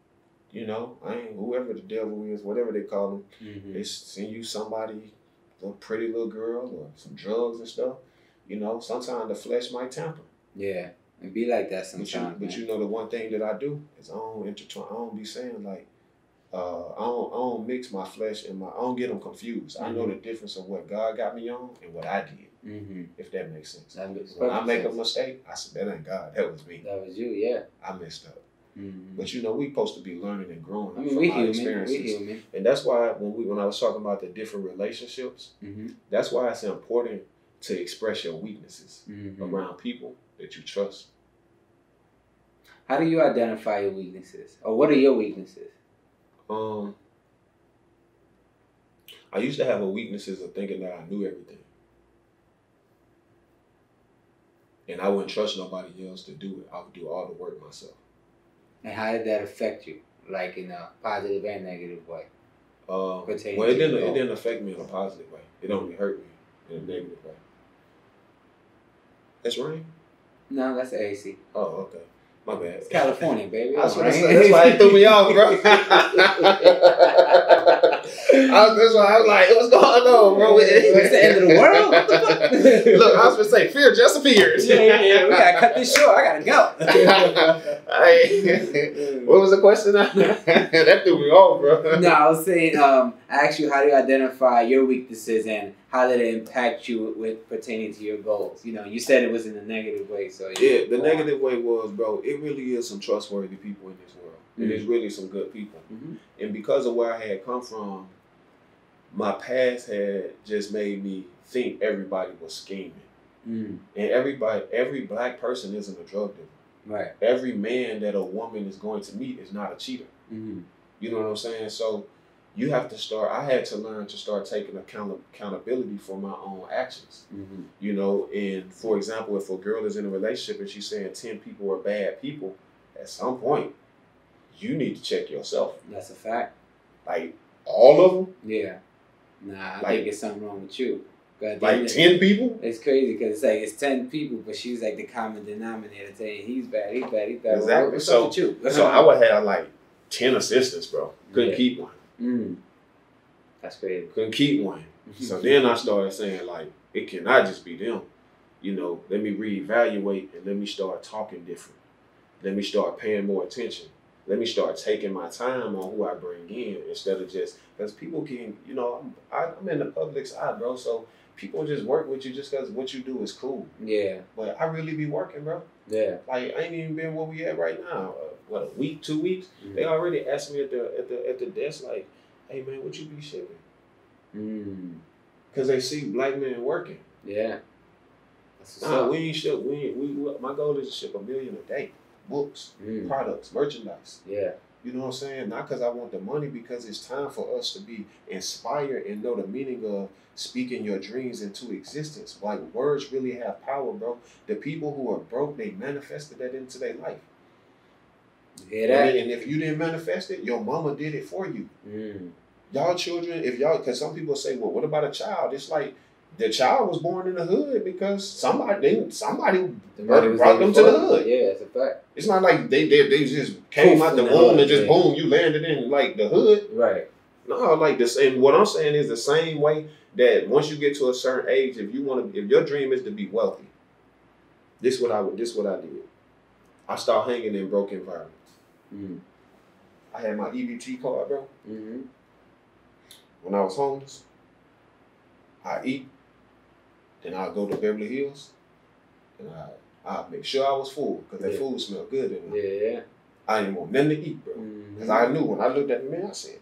whoever the devil is, whatever they call him, they send you somebody, a pretty little girl or some drugs and stuff. Sometimes the flesh might tamper. Yeah. And be like that sometimes. But the one thing that I do is I don't intertwine. I don't be saying like, I don't mix my flesh and I don't get them confused. I know the difference of what God got me on and what I did. Mm-hmm. If that makes sense. That makes when I make sense. a mistake, I said, that ain't God. That was me. That was you, yeah. I messed up. Mm-hmm. But we supposed to be learning and growing from our human, experiences. we human. And that's why when I was talking about the different relationships, that's why it's important to express your weaknesses around people that you trust. How do you identify your weaknesses? Or what are your weaknesses? I used to have a weaknesses of thinking that I knew everything. And I wouldn't trust nobody else to do it. I would do all the work myself. And how did that affect you? Like in a positive and negative way? Well, it didn't affect me in a positive way. It only hurt me in a negative way. It's rain? No, that's the AC. Oh, okay. My bad. It's California, baby. That's why it threw me off, bro. That's why I was like, what's going on, bro? It's the end of the world? What the fuck? Look, I was going to say, fear just appears. Yeah. We got to cut this short. I got to go. What was the question? That threw me off, bro. No, I was saying, I asked you, how do you identify your weaknesses and how did it impact you with pertaining to your goals? You know, you said it was in a negative way. So yeah, the negative way was, bro, it really is some trustworthy people in this world. Mm-hmm. It is really some good people. Mm-hmm. And because of where I had come from, my past had just made me think everybody was scheming. Mm. And every black person isn't a drug dealer. Right. Every man that a woman is going to meet is not a cheater. Mm-hmm. You know what I'm saying? So you have to start, I had to learn to start taking accountability for my own actions. Mm-hmm. You know, and for example, if a girl is in a relationship and she's saying 10 people are bad people, at some point, you need to check yourself. That's a fact. Like, all of them? Yeah. Nah, I Like- think it's something wrong with you. But Like 10 people? It's crazy because it's like it's 10 people, but she's like the common denominator saying he's bad. Exactly. What's So- up with you? So I would have like 10 assistants, bro. Couldn't Yeah. keep one. That's crazy. Couldn't keep one. So then I started saying, like, it cannot just be them. You know, let me reevaluate and let me start talking different. Let me start paying more attention. Let me start taking my time on who I bring in instead of just, because people can, you know, I'm in the public's eye, bro. So people just work with you just because what you do is cool. Yeah. But I really be working, bro. Yeah. Like, I ain't even been where we at right now. What, a week, 2 weeks? Mm-hmm. They already asked me at the desk, like, hey, man, what you be shipping? Because they see black men working. Yeah. That's what's Nah, up. we ain't ship. My goal is to ship 1 million a day. Books, products, merchandise. Yeah. You know what I'm saying? Not because I want the money, because it's time for us to be inspired and know the meaning of speaking your dreams into existence. Like, words really have power, bro. The people who are broke, they manifested that into their life. You hear that? And if you didn't manifest it, your mama did it for you. Y'all children, because some people say, well, what about a child? It's like, the child was born in the hood because somebody brought them to the hood. Yeah, it's a fact. It's not like they just came out the womb and just boom, you landed in like the hood. Right. No, like this. And what I'm saying is the same way that once you get to a certain age, if your dream is to be wealthy, this is what I did. I started hanging in broke environments. I had my EBT card, bro. When I was homeless, I eat. Then I'll go to Beverly Hills, and I'll make sure I was full, because that food smelled good in there. Yeah. I didn't want nothing to eat, bro. Because I knew when I looked at the man, I said,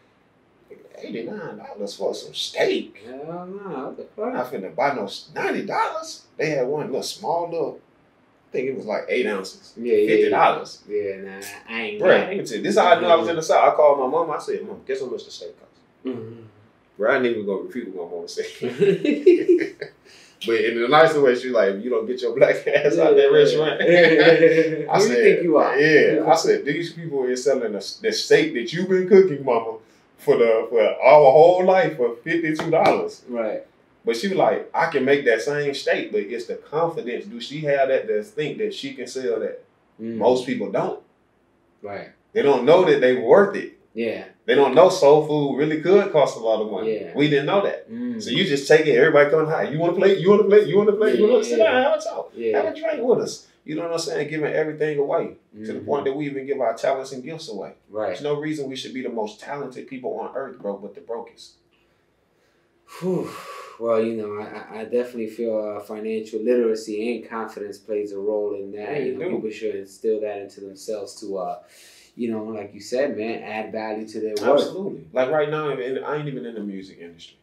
$89 for some steak. Hell no, what the I'm not fuck? finna buy no $90. They had one little, I think it was like 8 ounces. Yeah. $50. Yeah, nah, I ain't Bro, got I it. can tell you, this is how I knew I was in the South. I called my mom, I said, Mom, guess how much the steak cost? Bro, I didn't even go repeat what my mom said. But in the nicer way, she like, you don't get your black ass out of that restaurant. I Who do you think you are? Yeah. I said, these people is selling the steak that you've been cooking, mama, for our whole life for $52. Right. But she was like, I can make that same steak, but it's the confidence. Do she have that to think that she can sell that? Most people don't. Right. They don't know that they worth it. Yeah. They don't know soul food really could cost a lot of money. Yeah. We didn't know that. So you just take it, everybody coming high. You want to play? You want to play? You want to play? You want to sit down, have a talk, have a drink with us. You know what I'm saying? Giving everything away to the point that we even give our talents and gifts away. Right. There's no reason we should be the most talented people on earth, bro, but the brokest. Whew. Well, you know, I definitely feel financial literacy and confidence plays a role in that. Yeah, People should instill that into themselves to, you know, like you said, man, add value to their work. Absolutely. Like right now, I ain't even in the music industry.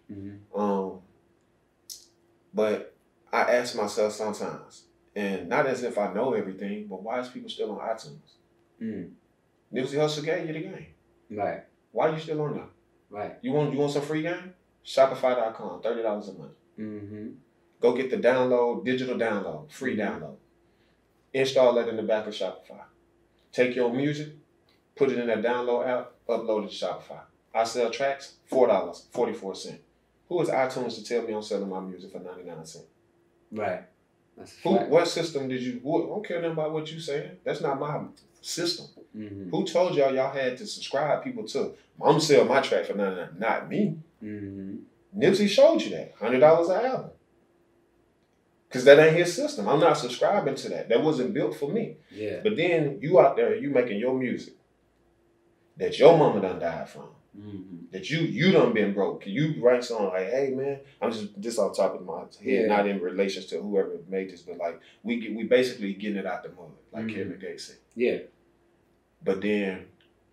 But I ask myself sometimes, and not as if I know everything, but why is people still on iTunes? Nipsey Hussle gave you the game. Right. Why are you still on there? Right. You want some free game? Shopify.com, $30 a month. Go get the digital download, free download. Install that in the back of Shopify. Take your music, put it in that download app, upload it to Shopify. I sell tracks, $4.44. Who is iTunes to tell me I'm selling my music for 99 cents? Right. What system did you? I don't care nothing about what you saying. That's not my system. Mm-hmm. Who told y'all had to subscribe people to? I'm gonna sell my track for $99, not me. Mm-hmm. Nipsey showed you that $100 an album. Cause that ain't his system. I'm not subscribing to that. That wasn't built for me. Yeah. But then you out there, you making your music that your mama done died from. Mm-hmm. That you done been broke. You write something like, hey man, I'm just off top of my head, Yeah. not in relation to whoever made this, but like we basically getting it out the mud, like Mm-hmm. Kevin Gates said. Yeah. But then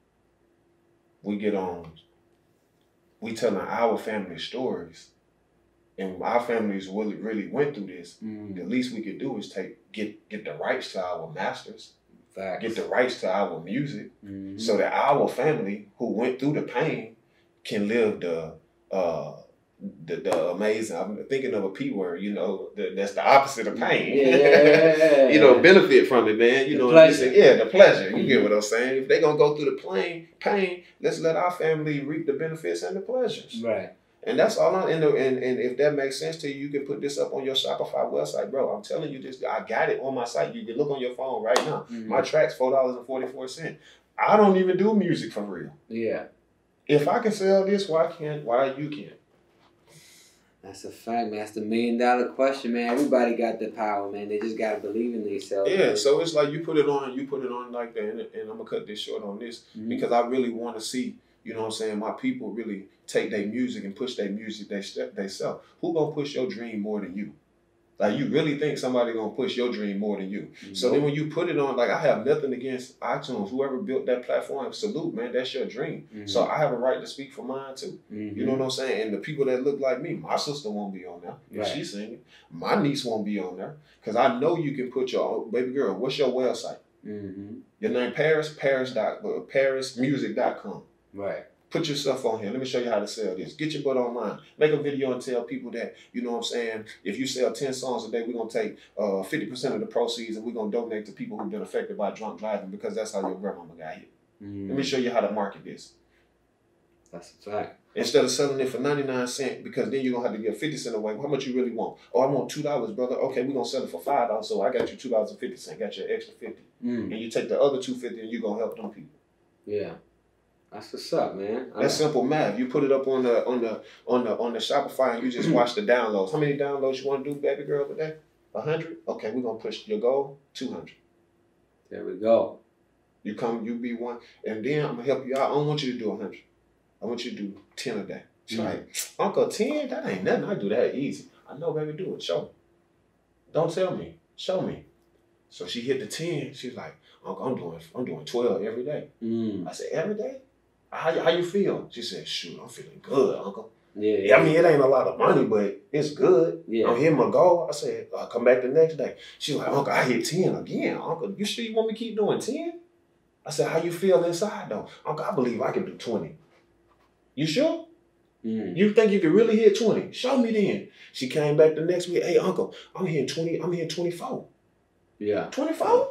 we get on, we telling our family stories, and our families really went through this. Mm-hmm. The least we could do is get the rights to our masters, Facts. get the rights to our music, Mm-hmm. so that our family who went through the pain can live the amazing. I'm thinking of a P word, that's the opposite of pain. Yeah. Benefit from it, man. The pleasure. The pleasure. You get what I'm saying? If they're gonna go through the pain, let's let our family reap the benefits and the pleasures. Right. And that's all and if that makes sense to you, you can put this up on your Shopify website, bro. I'm telling you this, I got it on my site. You can look on your phone right now. Mm-hmm. My track's $4.44. I don't even do music for real. Yeah. If I can sell this, why you can't? That's a fact, man. That's the $1 million question, man. Everybody got the power, man. They just gotta believe in themselves. Yeah, man. so it's like you put it on like that, and I'm gonna cut this short on this because I really want to see, my people really take their music and push their music they self. Who gonna push your dream more than you? Like, you really think somebody gonna push your dream more than you? Mm-hmm. So then when you put it on, like, I have nothing against iTunes. Whoever built that platform, salute, man. That's your dream. Mm-hmm. So I have a right to speak for mine too. Mm-hmm. You know what I'm saying? And the people that look like me, my sister won't be on there if she's singing. My niece won't be on there because I know you can put your own, baby girl. What's your website? Mm-hmm. Your name parismusic.com. Right. Put your stuff on here. Let me show you how to sell this. Get your butt online. Make a video and tell people that, you know what I'm saying, if you sell 10 songs a day, we're going to take 50% of the proceeds and we're going to donate to people who've been affected by drunk driving because that's how your grandmama got hit. Mm-hmm. Let me show you how to market this. That's a fact. Instead of selling it for 99 cents, because then you're going to have to give 50 cents away. How much you really want? Oh, I want $2, brother. Okay, we're going to sell it for $5. So I got you $2.50. Got your extra 50. And you take the other $2.50 and you're going to help them people. Yeah. That's what's up, man. That's simple math. You put it up on the Shopify and you just watch the downloads. How many downloads you want to do, baby girl, today? 100? Okay, we're gonna push your goal 200. There we go. You be one, and then I'm gonna help you out. I don't want you to do 100. I want you to do 10 a day. She's like, Uncle, 10? That ain't nothing. I do that easy. I know, baby. Do it. Show me. Don't tell me. Show me. So she hit the 10. She's like, Uncle, I'm doing 12 every day. I said, every day? How you feel? She said, shoot, I'm feeling good, Uncle. Yeah. I mean, it ain't a lot of money, but it's good. Yeah. I'm hitting my goal. I said, I'll come back the next day. She's like, Uncle, I hit 10 again. Uncle, you sure you want me to keep doing 10? I said, how you feel inside, though? Uncle, I believe I can do 20. You sure? You think you can really hit 20? Show me then. She came back the next week. Hey, Uncle, I'm hitting 20. I'm hitting 24. Yeah. 24?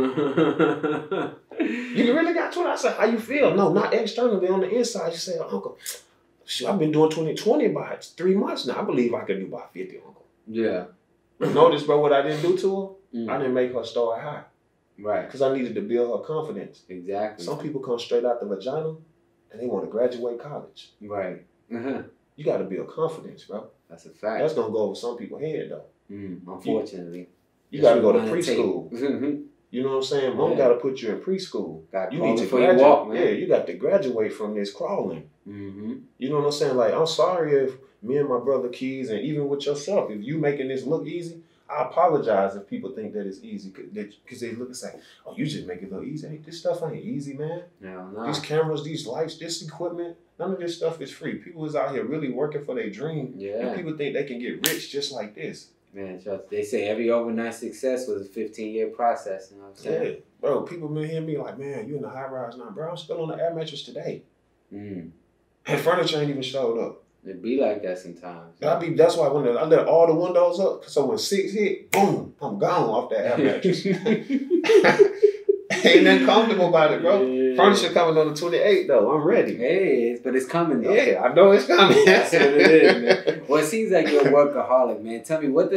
You really got 20? I said, how you feel? No, not externally, on the inside. She said, Uncle, shoot, I've been doing 20 about 3 months now. I believe I can do about 50, Uncle. Yeah. Notice, bro, what I didn't do to her? I didn't make her start high. Right. Because I needed to build her confidence. Exactly. Some people come straight out the vagina and they want to graduate college. Right. You got to build confidence, bro. That's a fact. That's going to go over some people's head, though. Unfortunately. You got to go to preschool. You know what I'm saying? Mom got to put you in preschool. You need to graduate. Walk, man. Yeah, you got to graduate from this crawling. You know what I'm saying? Like, I'm sorry if me and my brother Keys, and even with yourself, if you making this look easy, I apologize if people think that it's easy because they look and say, oh, you just make it look easy. Hey, this stuff ain't easy, man. No. These cameras, these lights, this equipment, none of this stuff is free. People is out here really working for their dream. Yeah. And people think they can get rich just like this. Man, they say every overnight success was a 15-year process. You know what I'm saying? Yeah. Bro, people been hearing me like, man, you in the high rise now. Bro, I'm still on the air mattress today. And furniture ain't even showed up. It be like that sometimes. That's why when I let all the windows up, so when 6 hit, boom, I'm gone off that air mattress. Ain't nothing comfortable about it, bro. Yeah. Furniture coming on the 28th, though. I'm ready. Hey, but it's coming, though. Yeah, I know it's coming. That's what it is, man. Well, it seems like you're a workaholic, man. Tell me, what does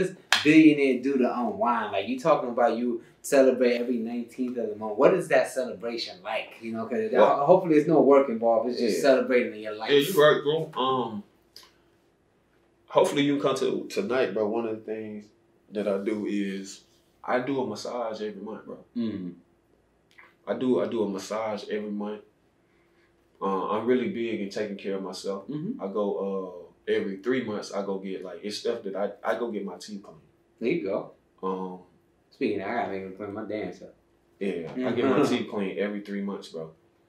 billionaire do to unwind? Like, you talking about you celebrate every 19th of the month. What is that celebration like? You know, because hopefully there's no work involved. It's just celebrating in your life. Yeah, you're right, bro. Hopefully you can come to tonight, bro. One of the things that I do is I do a massage every month, bro. Mm-hmm. I do a massage every month. I'm really big in taking care of myself. Mm-hmm. I go every 3 months. I go get it's stuff that I go get my teeth cleaned. There you go. Speaking of, I gotta make him clean my damn self. Yeah, I get my teeth cleaned every 3 months, bro.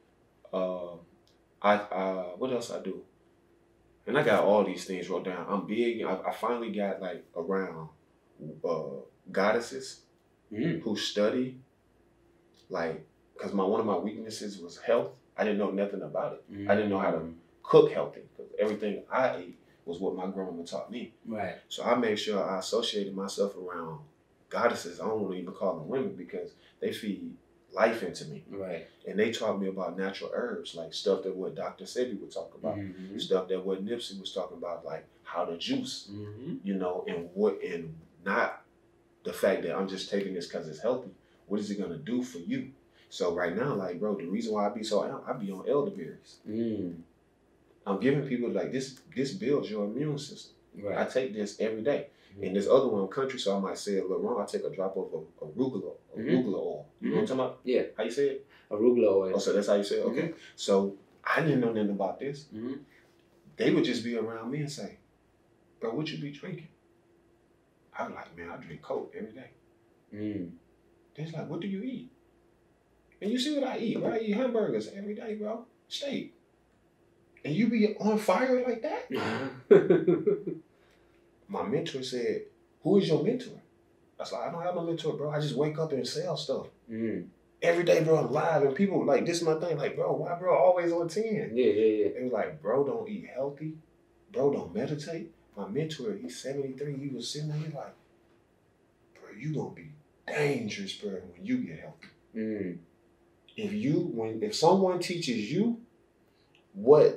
What else I do? And I got all these things wrote down. I'm big. I finally got like around goddesses who study, like, because one of my weaknesses was health. I didn't know nothing about it. I didn't know how to cook healthy because everything I ate was what my grandma taught me. Right. So I made sure I associated myself around goddesses. I don't want to even call them women because they feed life into me. Right. And they taught me about natural herbs, like stuff that what Dr. Sebi would talk about, stuff that what Nipsey was talking about, like how to juice, you know, and not the fact that I'm just taking this because it's healthy. What is it gonna do for you? So right now, like, bro, the reason why I be on elderberries. I'm giving people like this builds your immune system. Right. I take this every day. And this other one, country, so I might say it a little wrong. I take a drop of arugula oil. You know what I'm talking about? Yeah. How you say it? Arugula oil. Oh, so that's how you say it? Okay. So I didn't know nothing about this. They would just be around me and say, bro, what you be drinking? I was like, man, I drink Coke every day. They're like, what do you eat? And you see what I eat, right? I eat hamburgers every day, bro. Steak. And you be on fire like that? My mentor said, who is your mentor? I was like, I don't have no mentor, bro. I just wake up and sell stuff. Every day, bro, I'm live. And people, like, this is my thing. Like, bro, why, bro, always on 10? Yeah. They was like, bro, don't eat healthy. Bro, don't meditate. My mentor, he's 73. He was sitting there, he's like, bro, you going to be dangerous, bro, when you get healthy. If someone teaches you what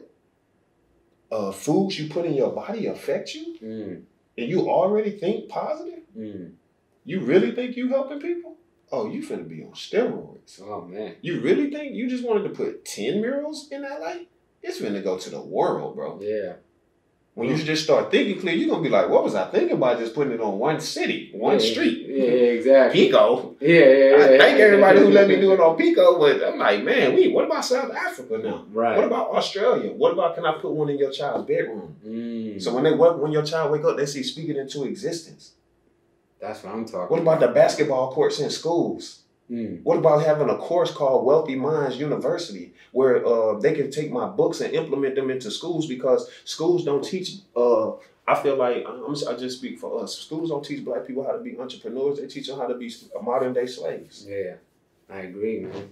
foods you put in your body affect you, and you already think positive, you really think you helping people? Oh, you finna be on steroids. Oh, man. You really think you just wanted to put 10 murals in LA? It's finna go to the world, bro. Yeah. When you just start thinking clear, you're gonna be like, what was I thinking about just putting it on one city, one street? Yeah, exactly. Pico. Yeah. I thank everybody who let me do it on Pico, but I'm like, man, what about South Africa now? Right. What about Australia? What about, can I put one in your child's bedroom? So when your child wake up, they see speak it into existence. That's what I'm talking What about the basketball courts in schools? What about having a course called Wealthy Minds University where they can take my books and implement them into schools because schools don't teach, I feel like, I just speak for us, schools don't teach black people how to be entrepreneurs, they teach them how to be modern day slaves. Yeah, I agree, man.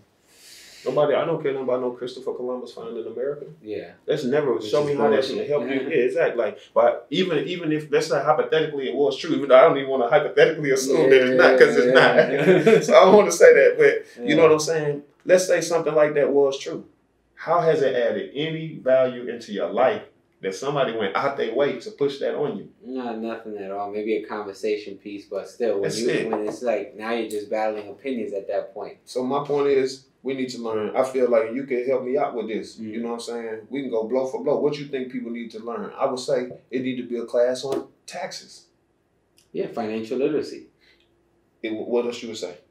I don't care nothing about no Christopher Columbus finding America. Yeah. That's never show me how that's going to help you. Yeah, exactly. Like, but even if let's say hypothetically it was true, even though I don't even want to hypothetically assume that it's not because it's not. So I don't want to say that, but you know what I'm saying? Let's say something like that was true. How has it added any value into your life that somebody went out their way to push that on you? No, nothing at all. Maybe a conversation piece, but still, when it's like now you're just battling opinions at that point. So my point is, we need to learn. I feel like you can help me out with this. You know what I'm saying? We can go blow for blow. What you think people need to learn? I would say it need to be a class on taxes. Yeah, financial literacy. What else you would say?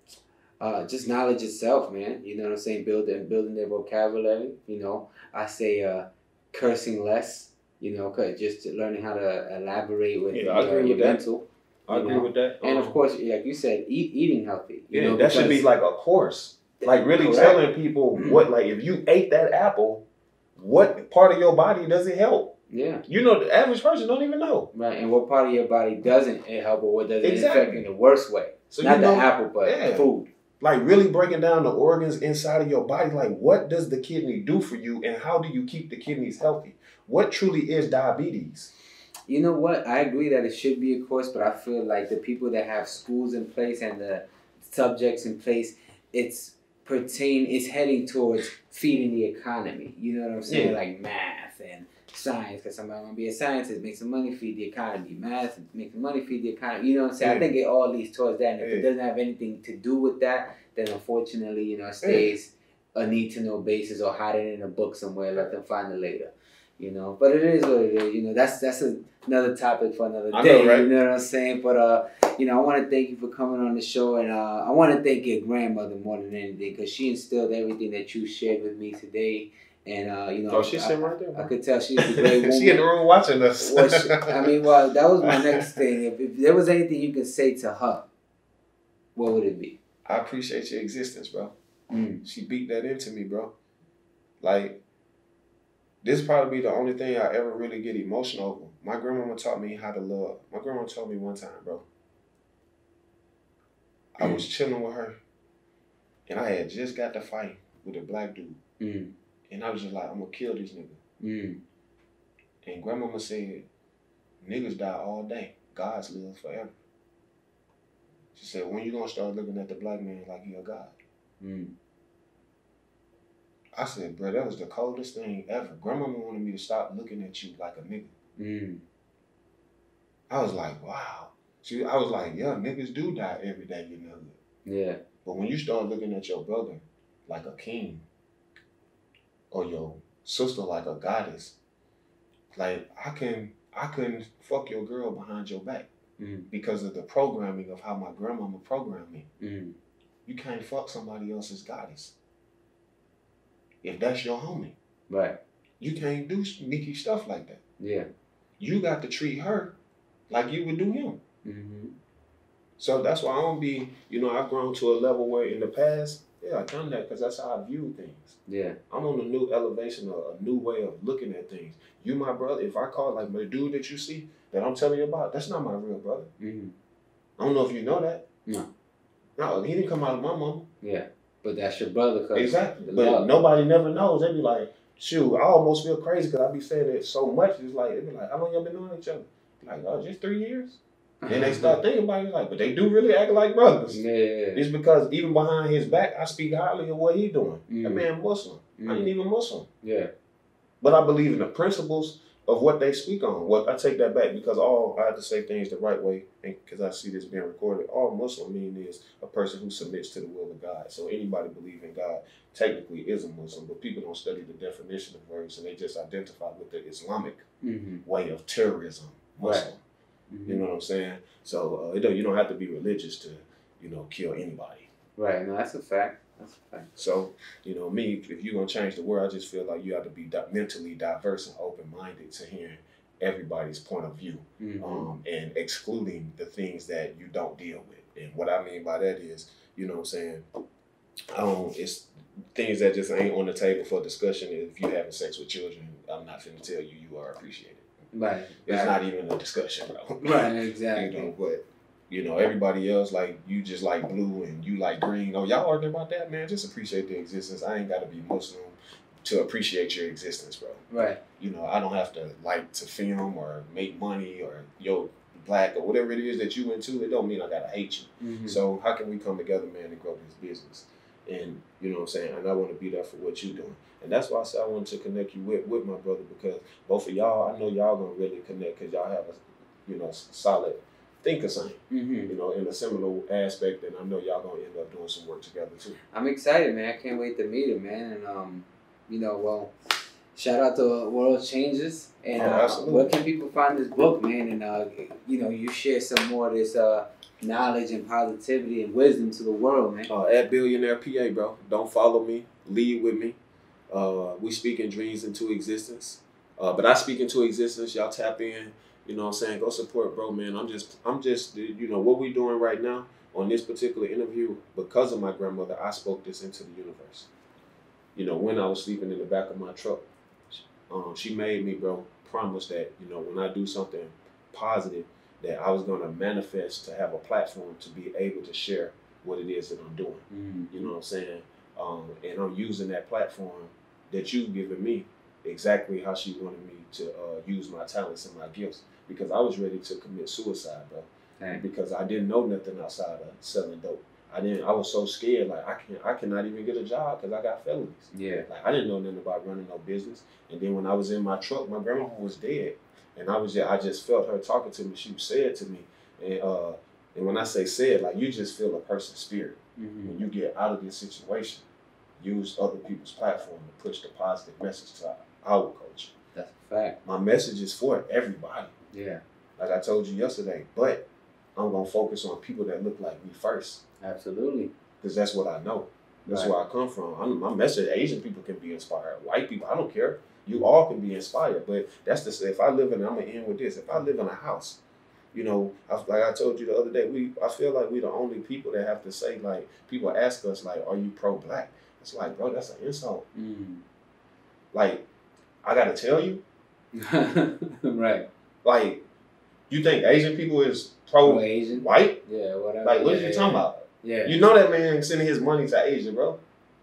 Just knowledge itself, man. You know what I'm saying? Building their vocabulary. You know, I say cursing less. You know, just learning how to elaborate with I agree with that. mental. I agree with that. And of course, like you said, eating healthy. You know, that should be like a course. Like really telling people what, like if you ate that apple, what part of your body does it help? Yeah. You know, the average person don't even know. Right, and what part of your body doesn't it help or what does it affect in the worst way? So not the apple, but food. Like really breaking down the organs inside of your body, like what does the kidney do for you and how do you keep the kidneys healthy? What truly is diabetes? You know what? I agree that it should be a course, but I feel like the people that have schools in place and the subjects in place, it's heading towards feeding the economy. You know what I'm saying? Like math and science because somebody want to be a scientist, make some money, feed the economy. Math, make some money, feed the economy. You know what I'm saying? I think it all leads towards that. And if it doesn't have anything to do with that, then unfortunately, you know, it stays a need to know basis or hide it in a book somewhere. Let them find it later. You know, but it is what it is. You know, that's another topic for another day. Right? You know what I'm saying? But you know, I want to thank you for coming on the show, and I want to thank your grandmother more than anything because she instilled everything that you shared with me today. And you know, she's sitting right there. I could tell she's a great woman. She in the room watching us. I mean, well, that was my next thing. If there was anything you could say to her, what would it be? I appreciate your existence, bro. She beat that into me, bro. Like, this probably be the only thing I ever really get emotional over. My grandmama taught me how to love. My grandma told me one time, bro. I was chilling with her, and I had just got to fight with a black dude. And I was just like, I'm going to kill this nigga. And grandmama said, niggas die all day. Gods live forever. She said, when you going to start looking at the black man like he a god? I said, bro, that was the coldest thing ever. Grandmama wanted me to stop looking at you like a nigga. I was like, wow. I was like, yeah, niggas do die every day, you know. Yeah. But when you start looking at your brother like a king, or your sister like a goddess, like I couldn't fuck your girl behind your back because of the programming of how my grandmama programmed me. You can't fuck somebody else's goddess. If that's your homie. Right. You can't do sneaky stuff like that. Yeah. You got to treat her like you would do him. So that's why I don't be, you know, I've grown to a level where in the past, I've done that because that's how I view things. Yeah. I'm on a new elevation, a new way of looking at things. You, my brother, if I call like my dude that you see, that I'm telling you about, that's not my real brother. I don't know if you know that. No, he didn't come out of my mama. Yeah. But that's your brother. Exactly. But nobody never knows. They be like, shoot, I almost feel crazy because I be saying it so much. It's like, they be like, how long y'all been knowing each other? Like, oh, just 3 years. Then they start thinking about it, like, but they do really act like brothers. Yeah. It's because even behind his back, I speak highly of what he doing. That man Muslim. I ain't even Muslim. Yeah. But I believe in the principles of what they speak on. Well, I take that back because I have to say things the right way, and because I see this being recorded. All Muslim mean is a person who submits to the will of God. So anybody believe in God technically is a Muslim, but people don't study the definition of words, and they just identify with the Islamic way of terrorism, Muslim. Right. You know what I'm saying? So you don't have to be religious to, you know, kill anybody. Right. No, that's a fact. That's a fact. So, you know, me, if you're going to change the world, I just feel like you have to be mentally diverse and open-minded to hearing everybody's point of view and excluding the things that you don't deal with. And what I mean by that is, you know what I'm saying, it's things that just ain't on the table for discussion. If you're having sex with children, I'm not finna tell you you are appreciated. Right. It's not even a discussion, bro. Right, exactly. You know, but, you know, everybody else, like, you just like blue and you like green. Oh, y'all arguing about that, man? Just appreciate the existence. I ain't got to be Muslim to appreciate your existence, bro. Right. You know, I don't have to like to film or make money or yo black or whatever it is that you into. It don't mean I got to hate you. So how can we come together, man, and grow this business? And, you know what I'm saying? And I want to be there for what you're doing. And that's why I said I wanted to connect you with my brother, because both of y'all, I know y'all going to really connect because y'all have a, you know, solid think the same, you know, in a similar aspect. And I know y'all going to end up doing some work together too. I'm excited, man. I can't wait to meet him, man. And, you know, well, shout out to World Changes. And where can people find this book, man? And, you know, you share some more of this knowledge and positivity and wisdom to the world, man. At Billionaire PA, bro. Don't follow me. Lead with me. We speaking dreams into existence. But I speak into existence. Y'all tap in. You know what I'm saying? Go support, bro, man. I'm just, you know, what we doing right now on this particular interview, because of my grandmother, I spoke this into the universe. You know, when I was sleeping in the back of my truck, she made me, bro, promise that, you know, when I do something positive, that I was going to manifest to have a platform to be able to share what it is that I'm doing. You know what I'm saying? And I'm using that platform that you've given me exactly how she wanted me to use my talents and my gifts, because I was ready to commit suicide, bro. Dang. Because I didn't know nothing outside of selling dope. I was so scared. Like I cannot even get a job because I got felonies. Yeah. Like I didn't know nothing about running no business. And then when I was in my truck, my grandma was dead, and I just felt her talking to me. She said to me, and when I say said, like you just feel a person's spirit when you get out of this situation. Use other people's platform to push the positive message to our culture. That's a fact. My message is for everybody. Yeah. Like I told you yesterday, but I'm gonna focus on people that look like me first. Absolutely. Because that's what I know. That's where I come from. My message, Asian people can be inspired. White people, I don't care. You all can be inspired. But that's if I live in, I'm gonna end with this. If I live in a house, you know, like I told you the other day, I feel like we're the only people that have to say, like, people ask us, like, are you pro-black? It's like, bro, that's an insult. Like, I gotta tell you. Right. Like, you think Asian people is pro-Asian? White? Yeah, whatever. Like, what are you talking about? Yeah. You know that man sending his money to Asia, bro.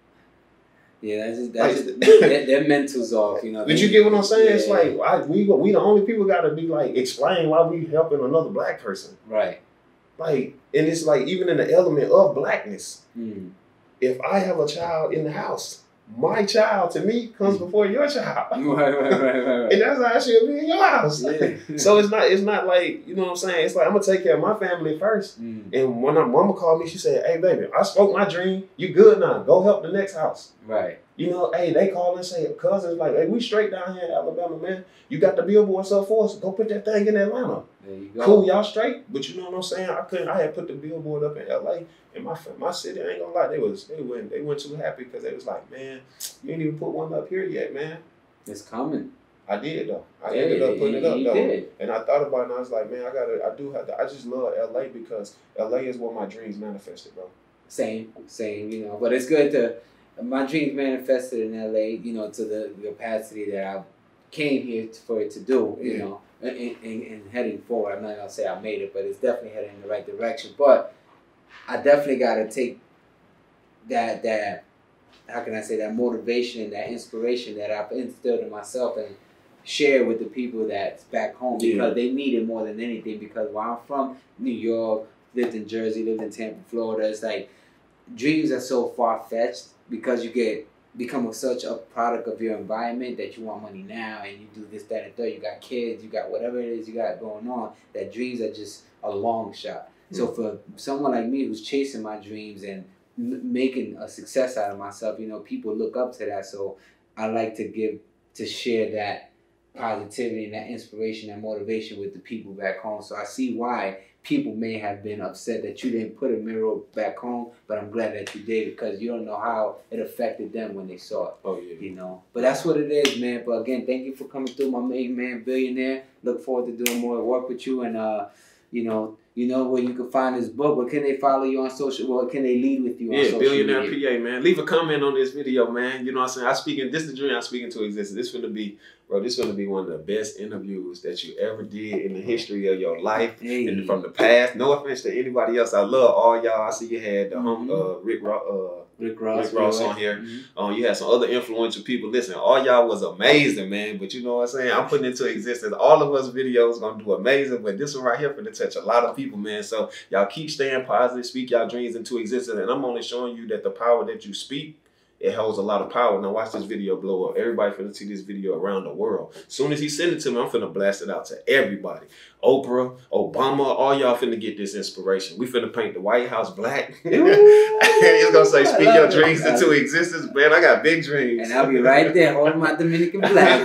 Yeah, that's just their mental's off, you know. But you get what I'm saying? Yeah. It's like we the only people got to be like explain why we helping another black person. Right. Like, and it's like even in the element of blackness. If I have a child in the house, my child to me comes before your child. Right. And that's how it should be in your house. Yeah. So it's not like, you know what I'm saying? It's like I'm gonna take care of my family first. And when my mama called me, she said, "Hey baby, I spoke my dream. You good now? Go help the next house." Right. You know, hey, they call and say, cousins, like, hey, we straight down here in Alabama, man. You got the billboards up for us. Go put that thing in Atlanta. There you go. Cool, y'all straight. But you know what I'm saying? I had put the billboard up in LA, and my city, I ain't gonna lie, they weren't too happy because they was like, man, you ain't even put one up here yet, man. It's coming. I did though. I ended up putting it up though. Did. And I thought about it and I was like, man, I just love LA because LA is where my dreams manifested, bro. Same, you know. But it's good to my dreams manifested in LA, you know, to the capacity that I came here for it to do, you know, and heading forward. I'm not gonna say I made it, but it's definitely heading in the right direction. But I definitely gotta take that how can I say, that motivation and that inspiration that I've instilled in myself and share with the people that's back home because they need it more than anything. Because where I'm from, New York, lived in Jersey, lived in Tampa, Florida, it's like dreams are so far-fetched because you become such a product of your environment that you want money now and you do this, that, and third. You got kids, you got whatever it is you got going on, that dreams are just a long shot. So for someone like me who's chasing my dreams and making a success out of myself, you know, people look up to that. So I like to share that positivity and that inspiration and motivation with the people back home. So I see why people may have been upset that you didn't put a mural back home, but I'm glad that you did because you don't know how it affected them when they saw it. Oh yeah. You know, but that's what it is, man. But again, thank you for coming through, my main man, Billionaire. Look forward to doing more work with you, and you know where you can find this book. Where can they follow you on social? What can they lead with you on social Billionaire media? PA, man. Leave a comment on this video, man. You know what I'm saying? This is the dream I'm speaking to existence. This is gonna be one of the best interviews that you ever did in the history of your life and from the past. No offense to anybody else. I love all y'all. I see you had Rick Ross on here. You had some other influential people. Listen, all y'all was amazing, man. But you know what I'm saying? I'm putting into existence. All of us videos gonna do amazing, but this one right here finna touch a lot of people, man. So y'all keep staying positive, speak y'all dreams into existence, and I'm only showing you that the power that you speak, it holds a lot of power. Now watch this video blow up. Everybody finna see this video around the world. As soon as he send it to me, I'm finna blast it out to everybody. Oprah, Obama, all y'all finna get this inspiration. We finna paint the White House black. He's gonna say, speak your dreams into existence. Man, I got big dreams. And I'll be right there holding my Dominican flag,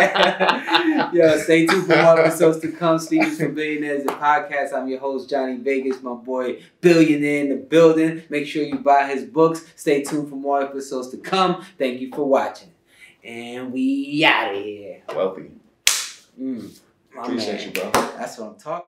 baby. Yo, stay tuned for more episodes to come. Stevens for Billionaires, the podcast. I'm your host, Johnny Vegas, my boy, Billionaire in the building. Make sure you buy his books. Stay tuned for more episodes to come. Thank you for watching. And we out of here. Wealthy. My Appreciate man. you, bro. That's what I'm talking